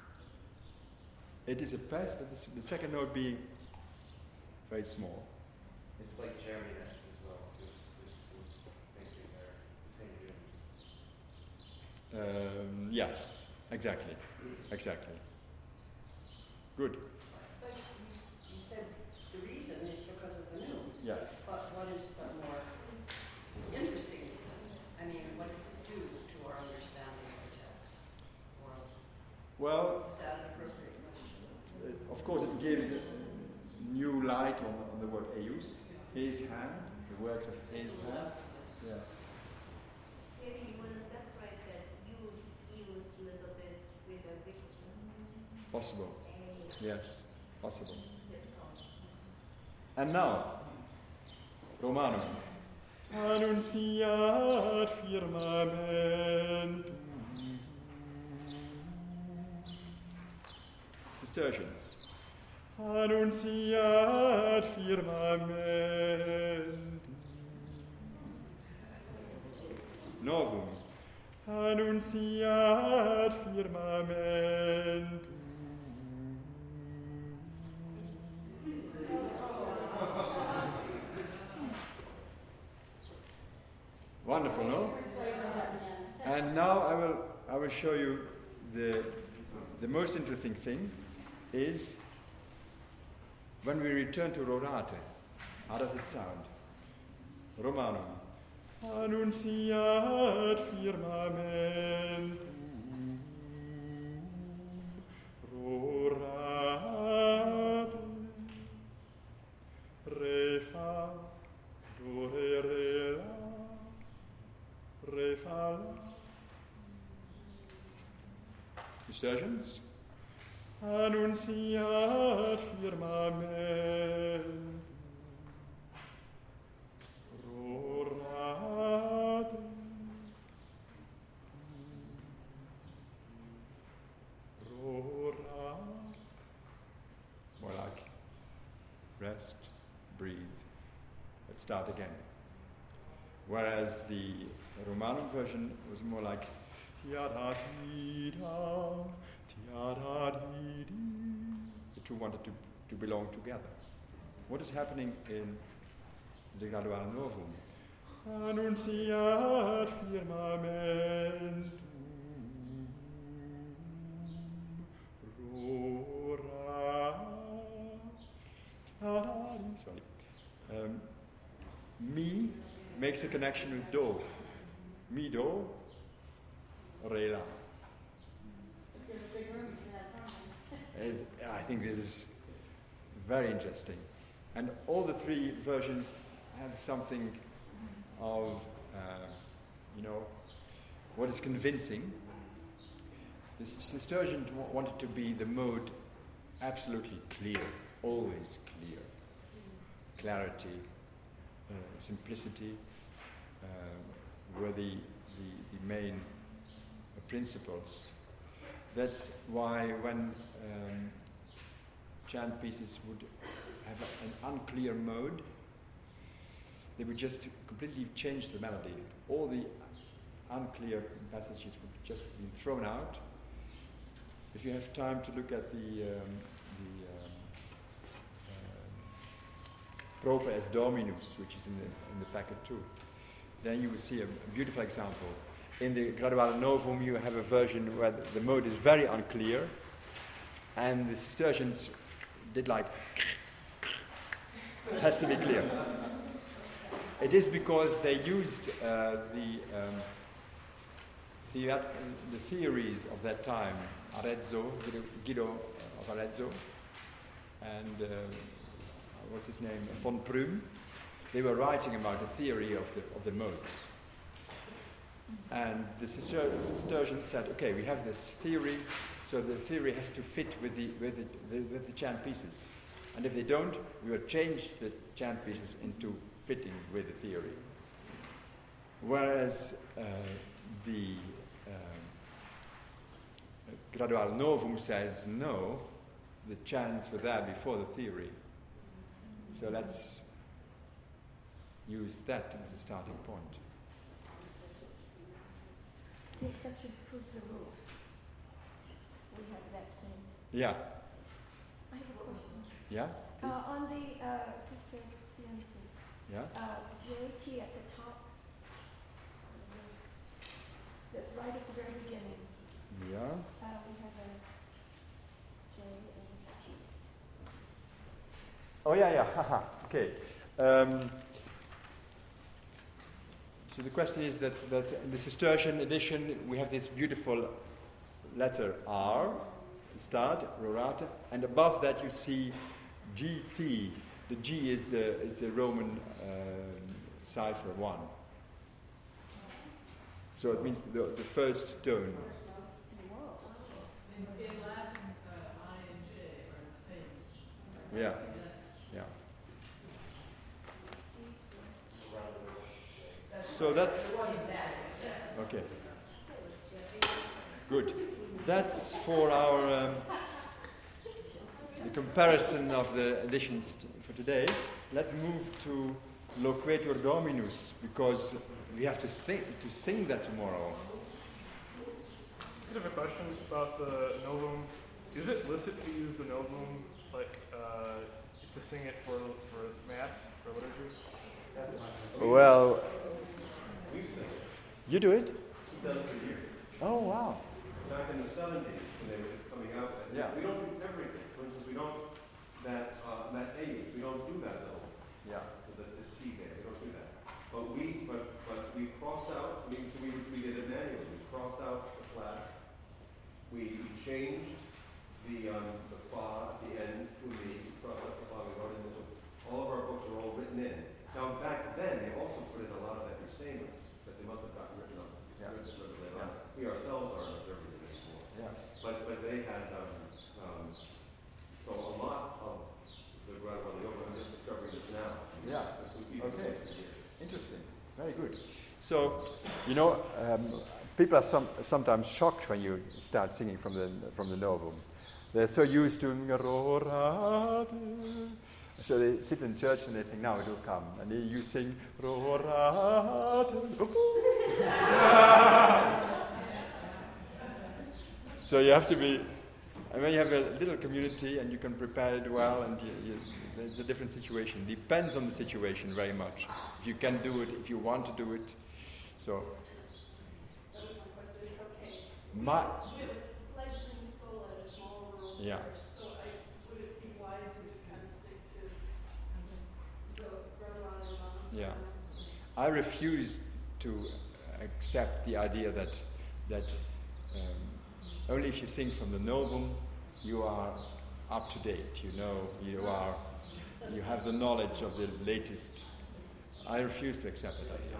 it is a pes, but this, the second note being very small. It's like Jeremy mentioned as well. There's, there's some same thing there, the same unit. Um, yes, exactly, exactly. Good. But you, s- you said the reason is because of the news. Yes. But what is the more interesting reason? I mean, what does it do to our understanding of the text? Or Well, is that an appropriate question? uh, of course, it gives a new light on, on the word eius, his hand, the works of his Just a little hand. emphasis. Yes. Maybe you want to separate that use, use a little bit with a big Possible. A. Yes, possible. And now, Romanum. Annunciat firmamentum. Cistercians. Annunciat firmamentum. Novum. Annunciat firmamentum. Wonderful, no? And now I will I will show you the the most interesting thing is when we return to Rorate. How does it sound? Romanum. Annunciat firmamentum Rorate Re fa do re re la Re fa la. Cistercians. Annunciat firmamentum Rorate. rest, breathe, let's start again. Whereas the Romanum version was more like ti-ya-da-dee-da, ti-ya-da-dee-dee. The two wanted to, to belong together. What is happening in the Graduale Novum? Annunciat firmamentum rora. Sorry. Um, mi makes a connection with do. Mi do, re la. I think this is very interesting. And all the three versions have something of, uh, you know, what is convincing. The Cistercians wanted to be the mode absolutely clear, always clear. Clarity, uh, simplicity uh, were the, the, the main uh, principles. That's why when um, chant pieces would have a, an unclear mode, they would just completely change the melody. All the unclear passages would just be thrown out. If you have time to look at the, um, the um, uh, Proper as Dominus, which is in the, in the packet too, then you will see a, a beautiful example. In the Graduale Novum, you have a version where the, the mode is very unclear, and the Cistercians did like, it has to be clear. It is because they used uh, the, um, the, the theories of that time, Arezzo, Guido, Guido of Arezzo, and uh, what's his name, von Prüm. They were writing about the theory of the, of the modes. And the Cistercians said, okay, we have this theory, so the theory has to fit with the, with the, the, with the chant pieces. And if they don't, we will change the chant pieces into fitting with the theory. Whereas uh, the um, Graduale Novum says, no, the chants were there before the theory. So let's use that as a starting point. The exception proves the rule. We have that same. Yeah. I have a question. Yeah? Uh, on the uh, Sister C M C, Yeah? uh, J T at the top, the, right at the very beginning, Yeah. uh, we have a J and T. Oh, yeah, yeah. Haha. Okay. Um, so the question is that, that in the Cistercian edition, we have this beautiful letter R, start, rorata, and above that you see G T. The G is the, is the Roman um, cipher one. So it means the, the first tone. In, in Latin, uh, I and J are the same. Yeah, yeah. So that's okay. Good. That's for our um, the comparison of the editions t- for today. Let's move to Loquetur Dominus, because we have to think to sing that tomorrow. I have a question about the Novum. Is it licit to use the Novum, like, uh, to sing it for for Mass, for liturgy? That's my question. Well, We sing it. you do it? We've done it for years. Oh, wow. Back in the seventies, when they were just coming out. and Yeah. We don't do everything. For instance, we don't, that, uh, that A's, we don't do that though. Yeah. The, the T there, we don't do that. But we, but, but we crossed out, we, so we, we did it manually. We crossed out the flat. We changed the, um, the fa at the end to the, we crossed out the fa, we wrote it into, all of our books are all written in. Now, back then, they also put in a lot of episemas that they must have gotten written up. Yeah. Written a little bit on. We ourselves aren't observing it anymore. Yeah. But, but they had, um, um, so a lot of the Graduale Novum, I'm just discovering this now. Yeah. This would be the Okay. place to hear. Interesting. Very good. So, you know, um, people are some, sometimes shocked when you start singing from the from the Novum. They're so used to So they sit in church and they think, now it will come. And then you sing, so you have to be, and when you have a little community and you can prepare it well, and you, you, it's a different situation. Depends on the situation very much. If you can do it, if you want to do it. So, That was my question, it's okay. my, We have a fledgling school at a small rural Yeah. parish, so I, would it be wise to kind of stick to the brother on and mom? Yeah. I refuse to accept the idea that that um, only if you sing from the Novum, you are up to date. You know, you are, you have the knowledge of the latest. I refuse to accept that idea.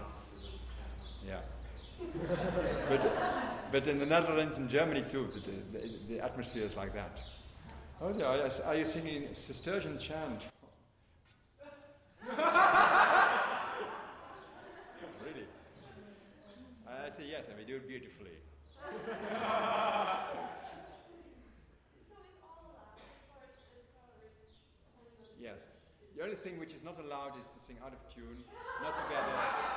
Yeah. but but in the Netherlands and Germany too, the, the, the atmosphere is like that. Oh, yeah, are, are you singing Cistercian chant? Really? I say yes, and we do it beautifully. So it's all allowed as far as, as far as Holy Ghost? Yes. The only thing which is not allowed is to sing out of tune, not together.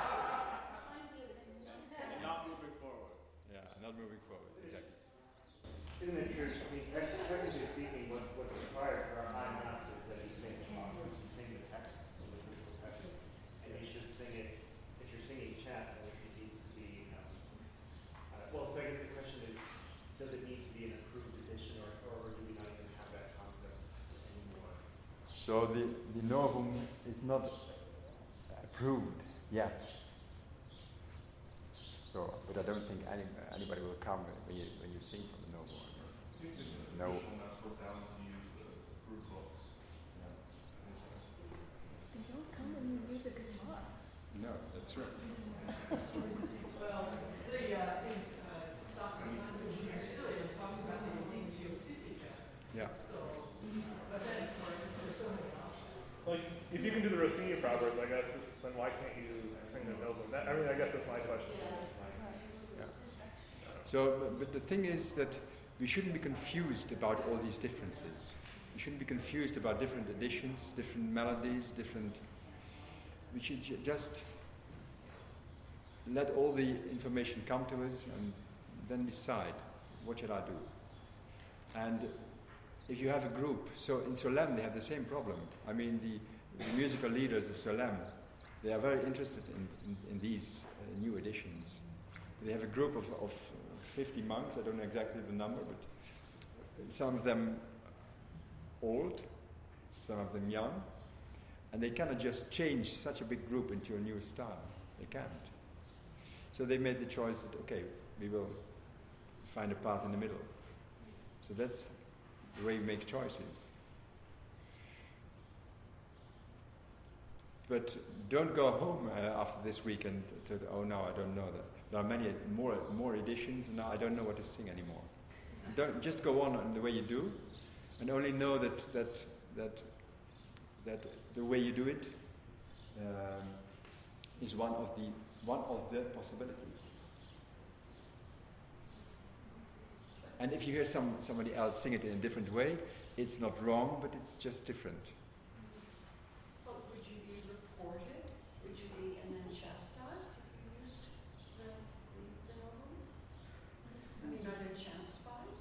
Not moving forward. Yeah, not moving forward. Exactly. Isn't it true? I mean, tec- technically speaking, what, what's required for our high mass is that you sing um, you sing the text, the liturgical text, and you should sing it. If you're singing chant, then it needs to be. Um, uh, well, so I guess the question is, does it need to be an approved edition, or, or do we not even have that concept anymore? So the, the Novum is not approved yet. So, but I don't think any, anybody will come when you when you sing from the Novum. No. Mass wrote down to use the approved books. Yeah. They don't come when you use a guitar. No, that's true. Well, the, uh, in, uh, Sacro Sanctum here, Chile, talks about the Editio Titica. Yeah. So, but then, of course, there's so many options. Like, if you can do the Rossini proverbs, I guess, then why can't you sing the Novum? That, I mean, I guess that's my question. Yeah. So, but, but the thing is that we shouldn't be confused about all these differences. We shouldn't be confused about different editions, different melodies, different. We should ju- just let all the information come to us and then decide what should I do. And if you have a group, so in Solem they have the same problem. I mean, the, the musical leaders of Solem, they are very interested in, in, in these uh, new editions. They have a group of, of fifty monks, I don't know exactly the number, but some of them old, some of them young, and they cannot just change such a big group into a new style. They can't. So they made the choice that, okay, we will find a path in the middle. So that's the way you make choices. But don't go home uh, after this weekend to, oh no, I don't know that. There are many more more editions, and now I don't know what to sing anymore. Don't just go on in the way you do, and only know that that that that the way you do it um, is one of the one of the possibilities. And if you hear some somebody else sing it in a different way, it's not wrong, but it's just different. But would you be reported? Would you be and then chastised if you used the, the, the Novum? I mean, are there chant spies?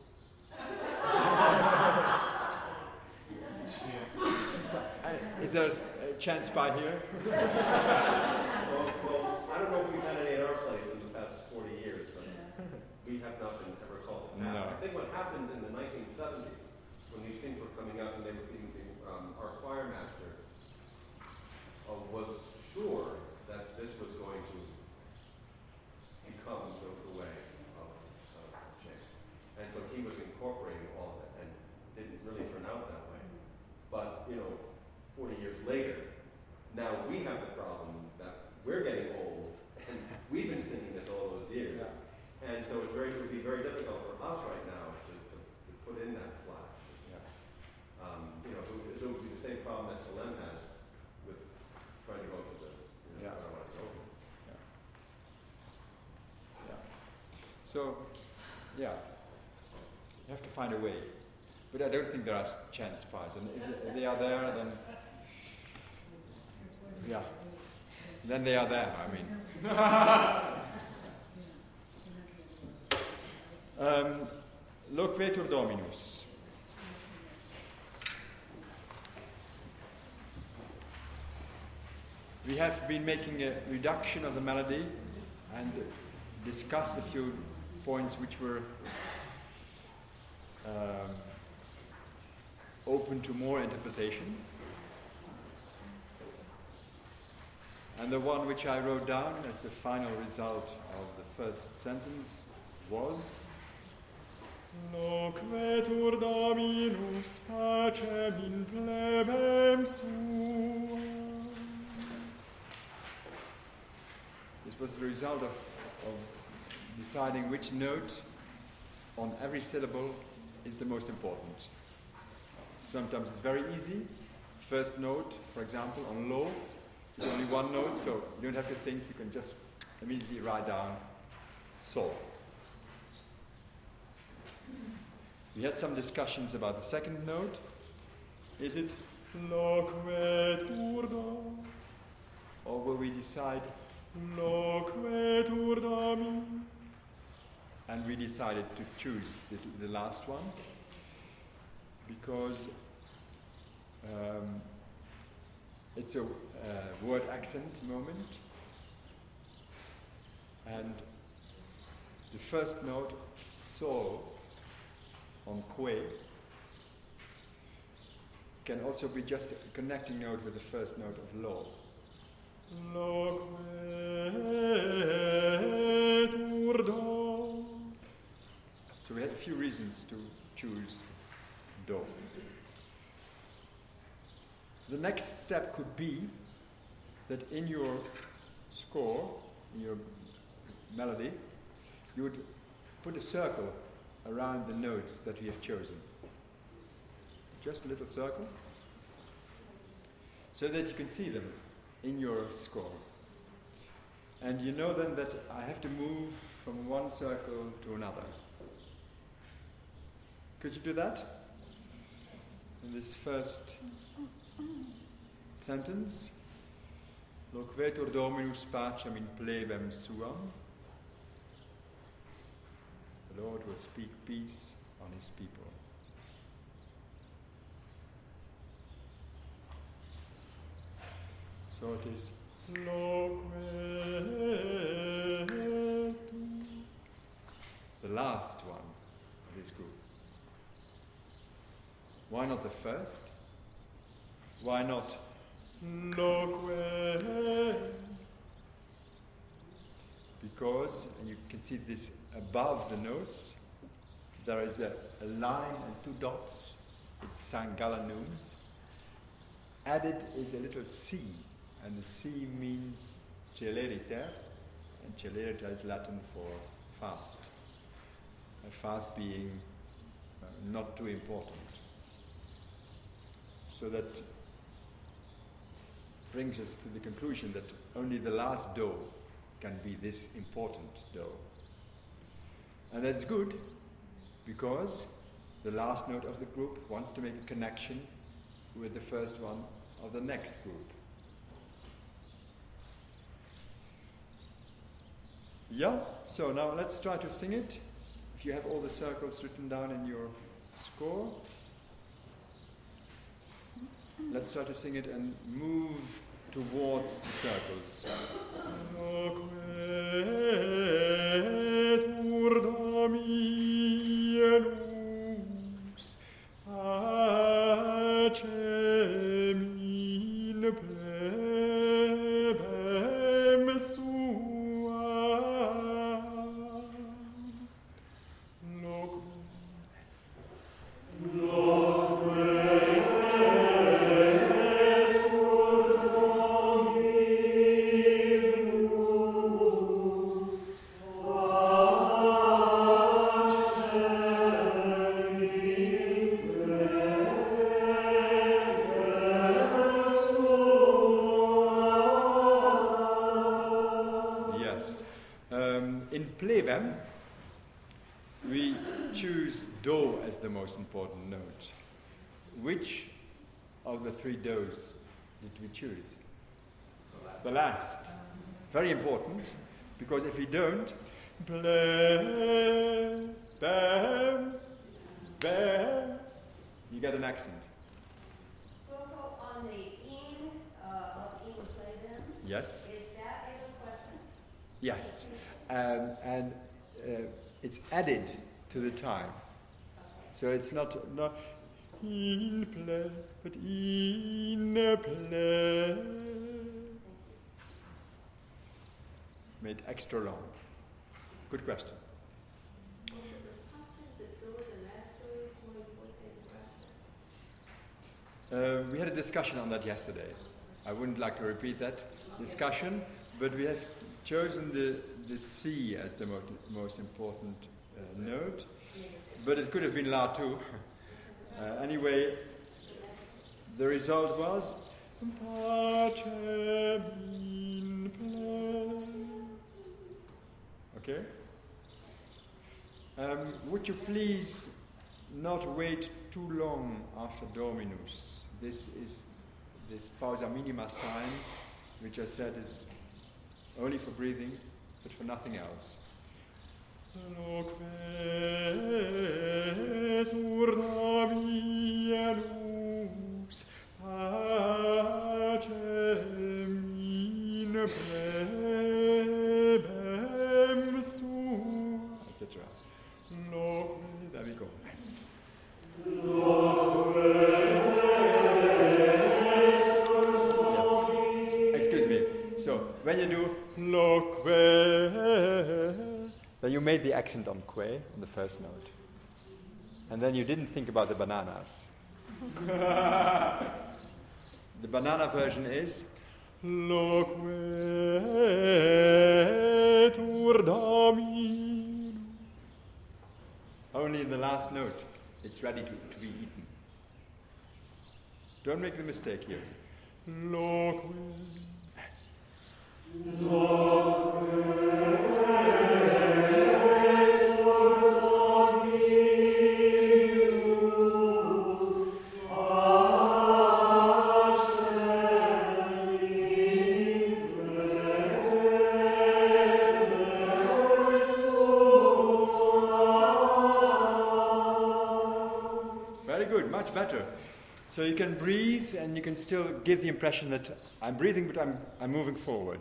So, uh, is there a, s- a chant spy here? Well, well, I don't know if we've had any at our place in the past forty years, but we have not been ever called to pass. No. I think what happened in the nineteen seventies, when these things were coming up and they were being, being um, our choir master uh, was sure that this was going to become the, the way of, of change. And so he was incorporating all of it, and it didn't really turn out that way. But, you know, forty years later, now we have the problem that we're getting old, and we've been singing this all those years. Yeah. And so it's very, it would be very difficult for us right now to, to, to put in that flash. Yeah. Um, you know, so, so it would be the same problem that Solem has with trying to go to the, you know, Yeah. where I want to go. Yeah. So, yeah, you have to find a way. But I don't think there are s- chant spies, and if, if they are there, then Yeah. Then they are there, I mean. um, Loquetur Dominus. We have been making a reduction of the melody and discussed a few points which were um, open to more interpretations. And the one which I wrote down as the final result of the first sentence was Loquetur Dominus pacem in plebem suam. This was the result of, of deciding which note on every syllable is the most important. Sometimes it's very easy. First note, for example, on lo, is only one note, so you don't have to think, you can just immediately write down so. We had some discussions about the second note. Is it Loquetur do? Or will we decide Loquetur Domi? And we decided to choose this, the last one because um, it's a uh, word accent moment, and the first note so on que can also be just a connecting note with the first note of lo. Loquetur do. So we had a few reasons to choose do. The next step could be that in your score, in your melody, you would put a circle around the notes that we have chosen. Just a little circle, so that you can see them in your score. And you know then that I have to move from one circle to another. Could you do that? In this first sentence, Loquetur Dominus pacem in plebem suam. The Lord will speak peace on his people. So it is Loquetur, the last one of this group. Why not the first? Why not Loquetur? Because, and you can see this above the notes, there is a, a line and two dots. It's Sangalanums. Added is a little C, and the C means celeriter, and celeriter is Latin for fast. And fast being uh, not too important. So that brings us to the conclusion that only the last do can be this important do. And that's good, because the last note of the group wants to make a connection with the first one of the next group. Yeah, so now let's try to sing it. If you have all the circles written down in your score, let's try to sing it and move towards the circles. Loquetur Dominus pacem in plebem suam. Plebem, we choose do as the most important note. Which of the three do's did we choose? The last. Very important, because if we don't, ble, bam, bam, you get an accent. Coco, on the in uh, of in play them, Yes. is that ever present? Yes. Um, and uh, it's added to the time. So it's not, not in play, but in play. Made extra long. Good question. Uh, we had a discussion on that yesterday. I wouldn't like to repeat that discussion, but we have chosen the, the C as the mo- most important uh, note, but it could have been La too. uh, anyway, the result was Pacem in play. Okay? Um, would you please not wait too long after Dominus? This is this pausa minima sign, which I said is only for breathing, but for nothing else. Loquetur Dominus pacem in plebem sua, et cetera. Loque, there we go. Yes. Excuse me. So when you do loque, then you made the accent on que on the first note, and then you didn't think about the bananas. The banana version is Loquetur Dominus. Only in the last note, it's ready to, to be eaten. Don't make the mistake here. Loque. Much better. So you can breathe and you can still give the impression that I'm breathing, but I'm, I'm moving forward.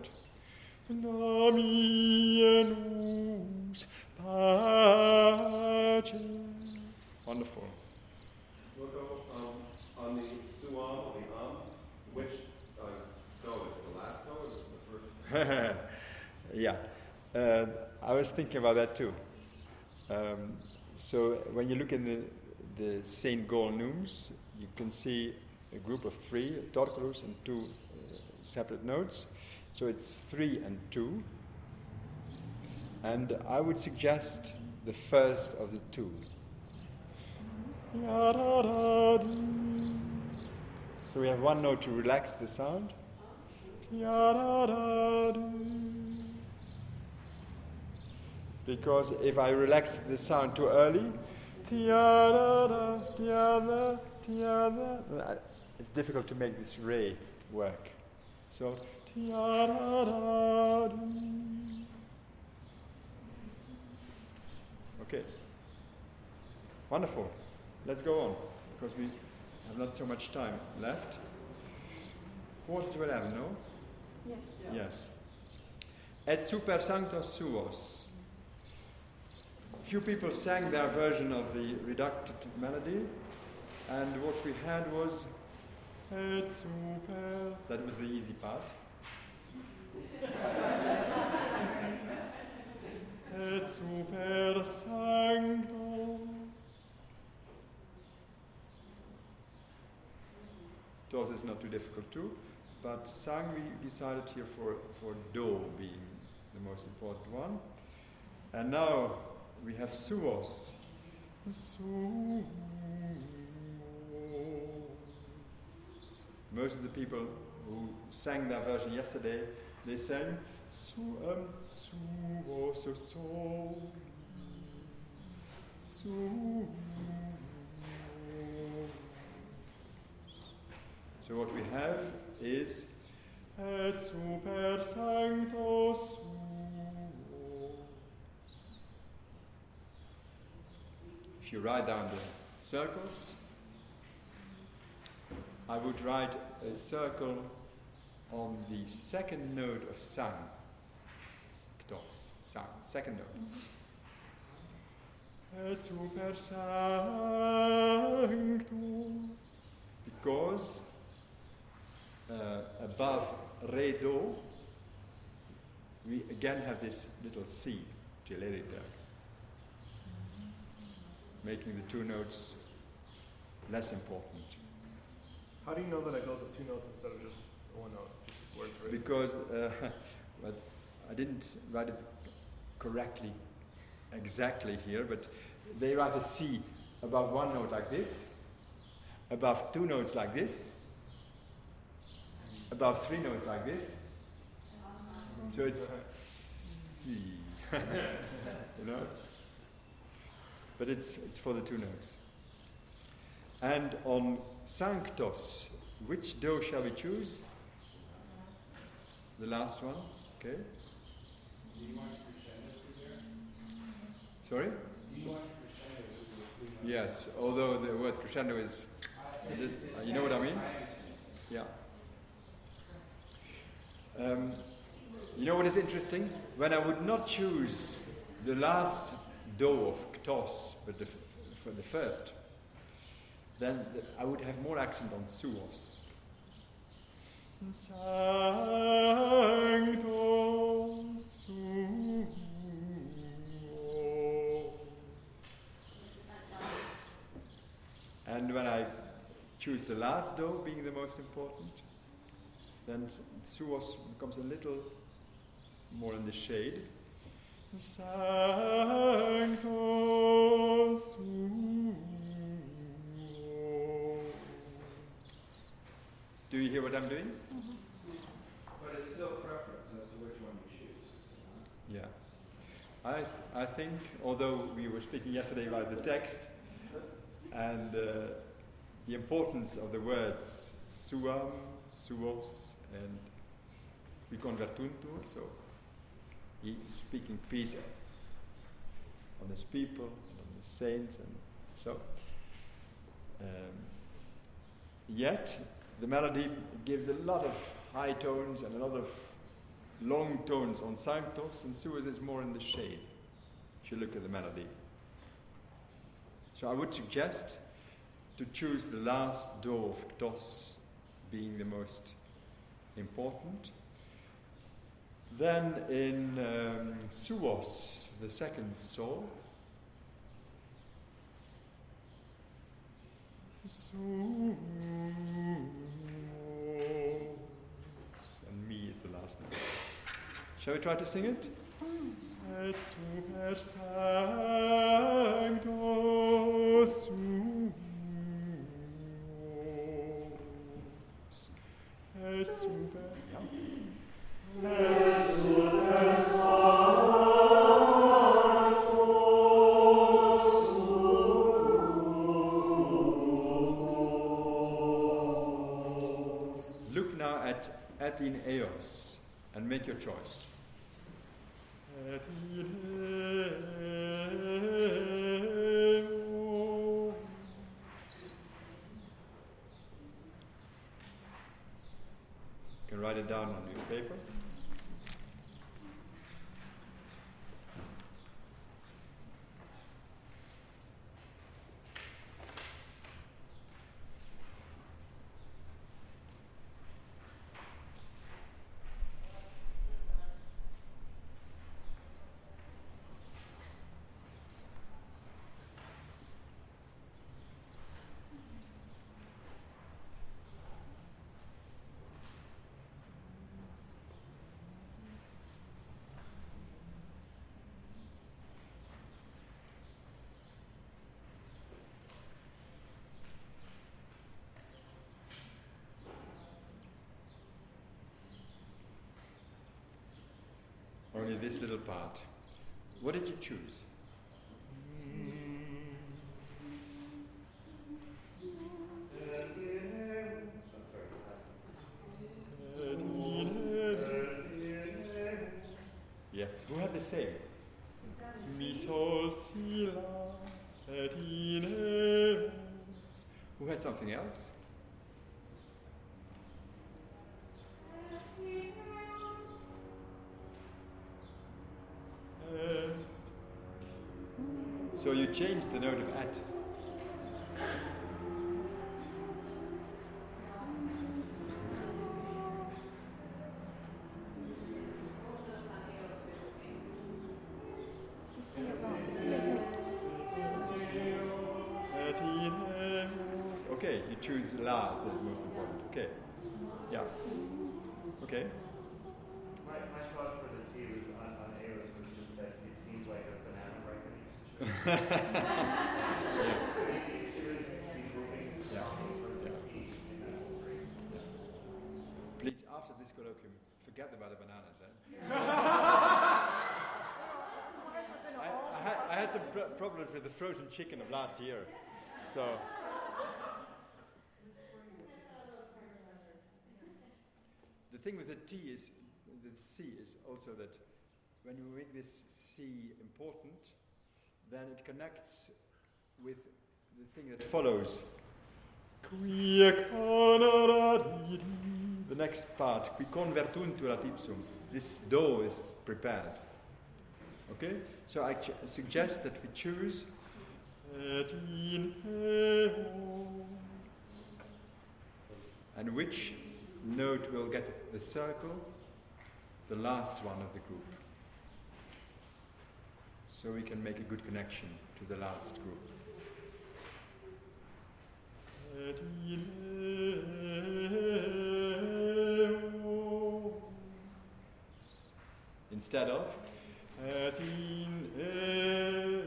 Wonderful. We'll go um, on the suam, or the um, which uh, do is it the last do or is it the first? Yeah. Uh, I was thinking about that too. Um, so when you look in the the Saint Gall Neumes, you can see a group of three, torculus and two uh, separate notes. So it's three and two. And I would suggest the first of the two. So we have one note to relax the sound. Because if I relax the sound too early, it's difficult to make this re work. So, okay. Wonderful. Let's go on, because we have not so much time left. Quarter to eleven, no? Yes. Yes. Et super sanctos suos. Few people sang their version of the reducted melody, and what we had was et super. That was the easy part. Et super sanctos. Dos is not too difficult too, but sang we decided here for, for do being the most important one. And now we have suos. Suos. Most of the people who sang their version yesterday, they sang suum, suos, so so. Suos. So what we have is et super sancto suos. If you write down the circles, I would write a circle on the second note of sang. Ktos, sang, second note. Et super sanctus. Because uh, above re do, we again have this little C, geleridag, making the two notes less important. How do you know that it goes with two notes instead of just one note, just word for it? Because uh, but I didn't write it correctly, exactly here, but they write a C above one note like this, above two notes like this, above three notes like this. So it's C, you know. But it's it's for the two notes. And on sanctos, which do shall we choose? The last one, okay. Do you want crescendo through there? Sorry? Do you want crescendo with those three notes? Yes, although the word crescendo is, I- is it, it's- uh, you know what I mean? I understand. Yeah. Um, you know what is interesting? When I would not choose the last do of ktos, but the, f- for the first, then the, I would have more accent on suos. Sancto suos. And when I choose the last do being the most important, then suos becomes a little more in the shade. Sancto suos. Do you hear what I'm doing? But it's still preference as to which one you choose, is it not? Yeah. I, th- I think, although we were speaking yesterday about the text and uh, the importance of the words suam, suos, and reconvertuntur, so he is speaking peace on his people, and on the saints, and so. Um, yet, the melody gives a lot of high tones and a lot of long tones on sanctos, and suos is more in the shade, if you look at the melody. So I would suggest to choose the last do of ktos being the most important. Then in um, suos, the second sol, suos, and mi is the last note. Shall we try to sing it? Et super sancto suos, et super, yeah. Et super sancto suos. Look now at et in eos and make your choice. Et in eos. You can write it down on your paper. Only this little part. What did you choose? Et in Yes, who had the same? Is that a Mi T? sol si la et in eos. Who had something else? Uh, so you changed the note of at. You sing it wrong. Sing it wrong. Et in eos. Okay, you choose la as the most important. Okay. Yeah. Okay. My, my thought for the T was on, on Eos was just that it seemed like a banana ripening situation. Yeah. The experience seems to be moving strongly towards the T in that whole phrase. Please, after this colloquium, forget about the bananas. Eh? I, I, had, I had some pr- problems with the frozen chicken of last year. So. The thing with the T is, the C is also that when you make this C important, then it connects with the thing that follows. The next part, qui convertuntur ad ipsum. This do is prepared. Okay? So I ch- suggest that we choose et in eos. And which note will get the circle? The last one of the group. So we can make a good connection to the last group. Et in eos. Instead of et in eos.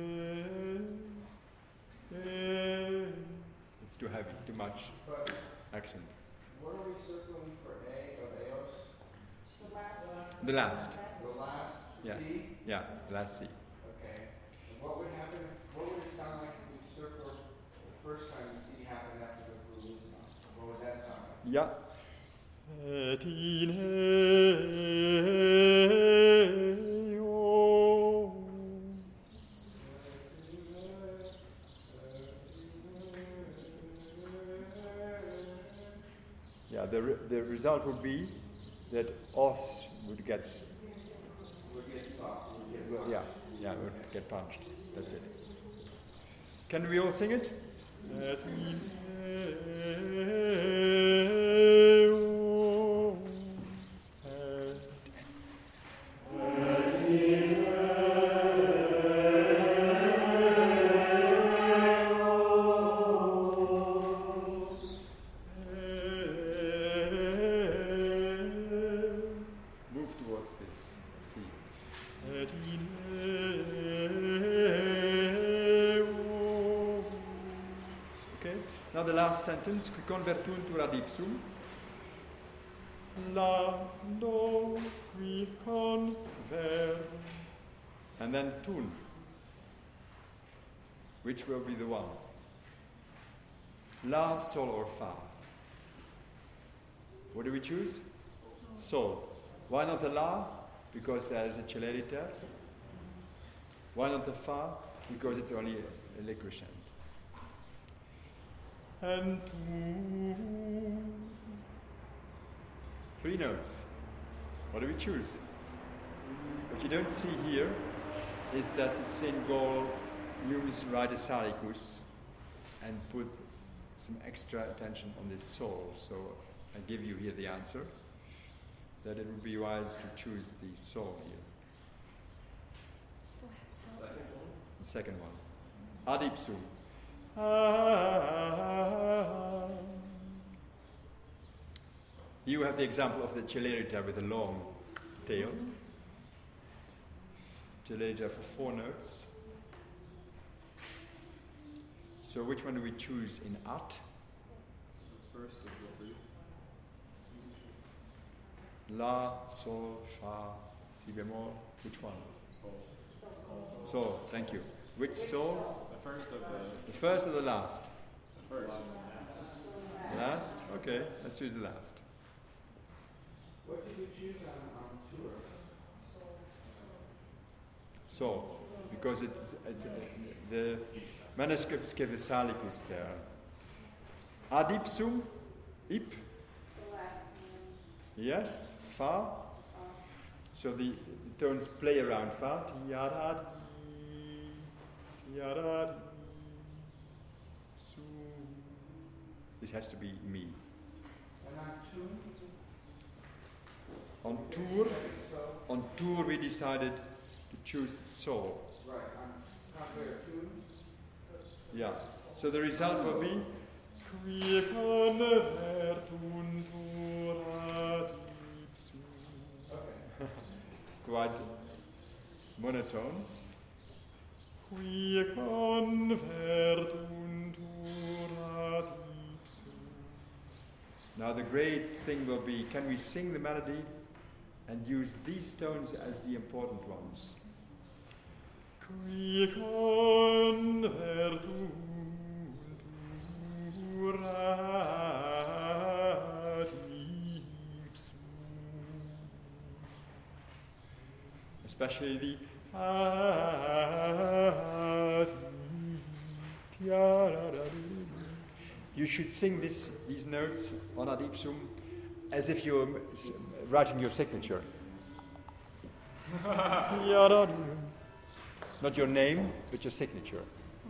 It's too heavy, too much But accent. what are we circling for A of Eos? The last. The last Yeah. C? Yeah, the last C. Okay. And what would happen, if- what would it sound like if we circled the first time the C happened after the Frulisma? What would that sound like? Yeah. Et in eos. Yeah, the, re- the result would be that os would get, s- Would get soft, would get well, yeah, yeah, would get punched. That's it. Can we all sing it? Et in eos, et move towards this C. Et in eos. Okay. Now the last sentence. Qui convertuntur ad ipsum. La do qui conver. And then tun. Which will be the one? La, sol, or fa? What do we choose? Sol. Why not the la? Because there is a celeriter. Why not the fa? Because it's only a, a liquescent. And tu. Three notes. What do we choose? What you don't see here is that the Saint Gall used Rite Salicus and put some extra attention on this sol. So I give you here the answer, that it would be wise to choose the sol here. So how? The second one. Ad ipsum. Ah. You have the example of the celerita with a long tail. Celerita for four notes. So which one do we choose in at? First of the three. La, sol, fa, si bemol. Which one? Sol. Sol, thank you. Which sol? The first of the, The first or the last? the first. The last? Okay, let's choose the last. What did you choose on, on tour? So, because it's, it's uh, the manuscripts give a salicus there. Ad ipsum, ip. Yes, fa. So the, the tones play around fa. Ti-ya-da-di, ti-ya-da-di, su. This has to be me. And on tune? On tour, on tour we decided to choose sol. Right, on contrary tune? Yeah. So the result will be qui convertuntur ad ipsum. Okay. Quite monotone. Qui convertuntur ad ipsum. Now the great thing will be, can we sing the melody and use these tones as the important ones? Qui convertuntur ad ipsum. Especially the ad. You should sing this, these notes on ad ipsum as if you're writing your signature. Not your name, but your signature.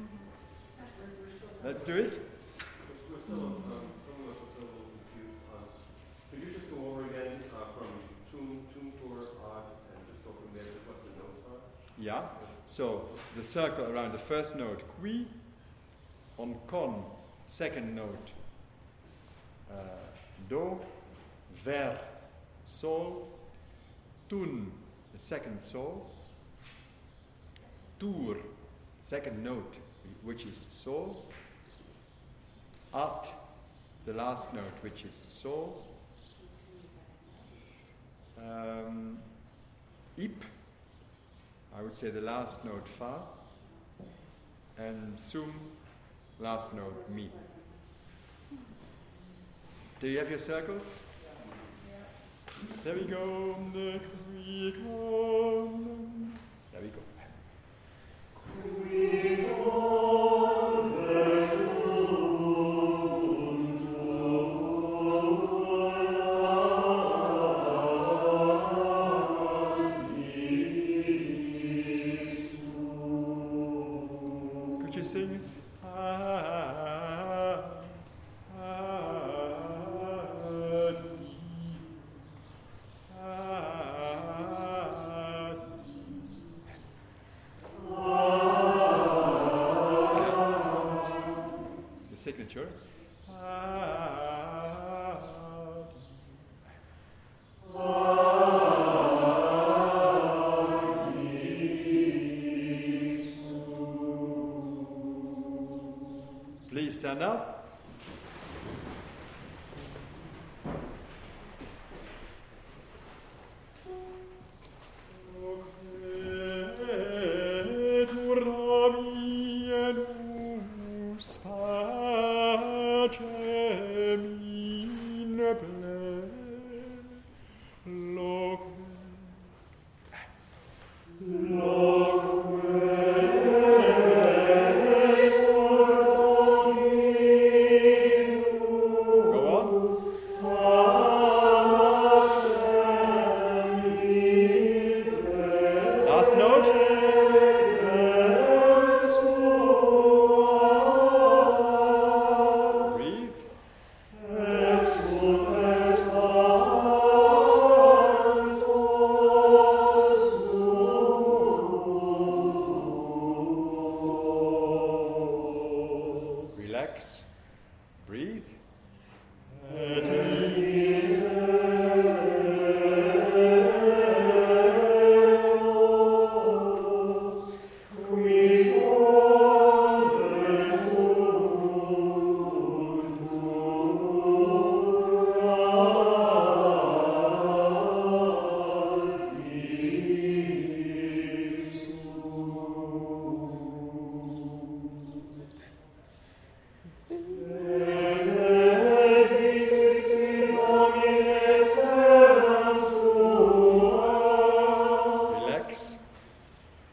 Let's do it. We're still, um, some of us are still a little confused. Um, could you just go over again uh, from tune, tune tour, odd, and just go from there, just what the notes are? Yeah. So the circle around the first note, qui. On con, second note, uh, do. Ver, sol. Tun, the second sol. Tour, second note, which is sol. At, the last note, which is sol. Um, ip, I would say the last note fa. And sum, last note mi. Do you have your circles? There we go. There we go. There we go. Could you sing? Signature. Please stand up.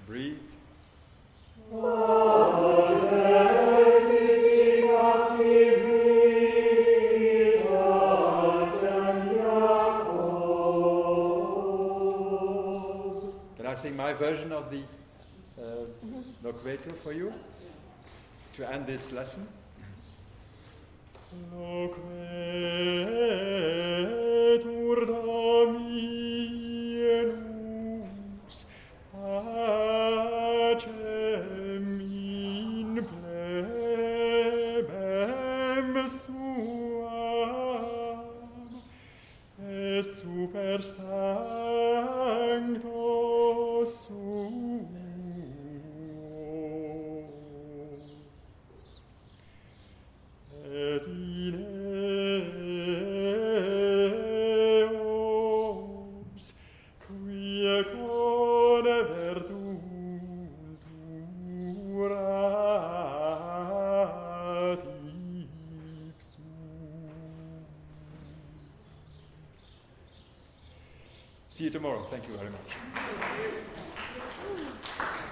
Breathe. Can I sing my version of the uh, Loquetur for you to end this lesson? Loquetur Dominus pacem in plebem suam et super sancto suos et in eos quia convertuntur ad ipsum. See you tomorrow. Thank you very much.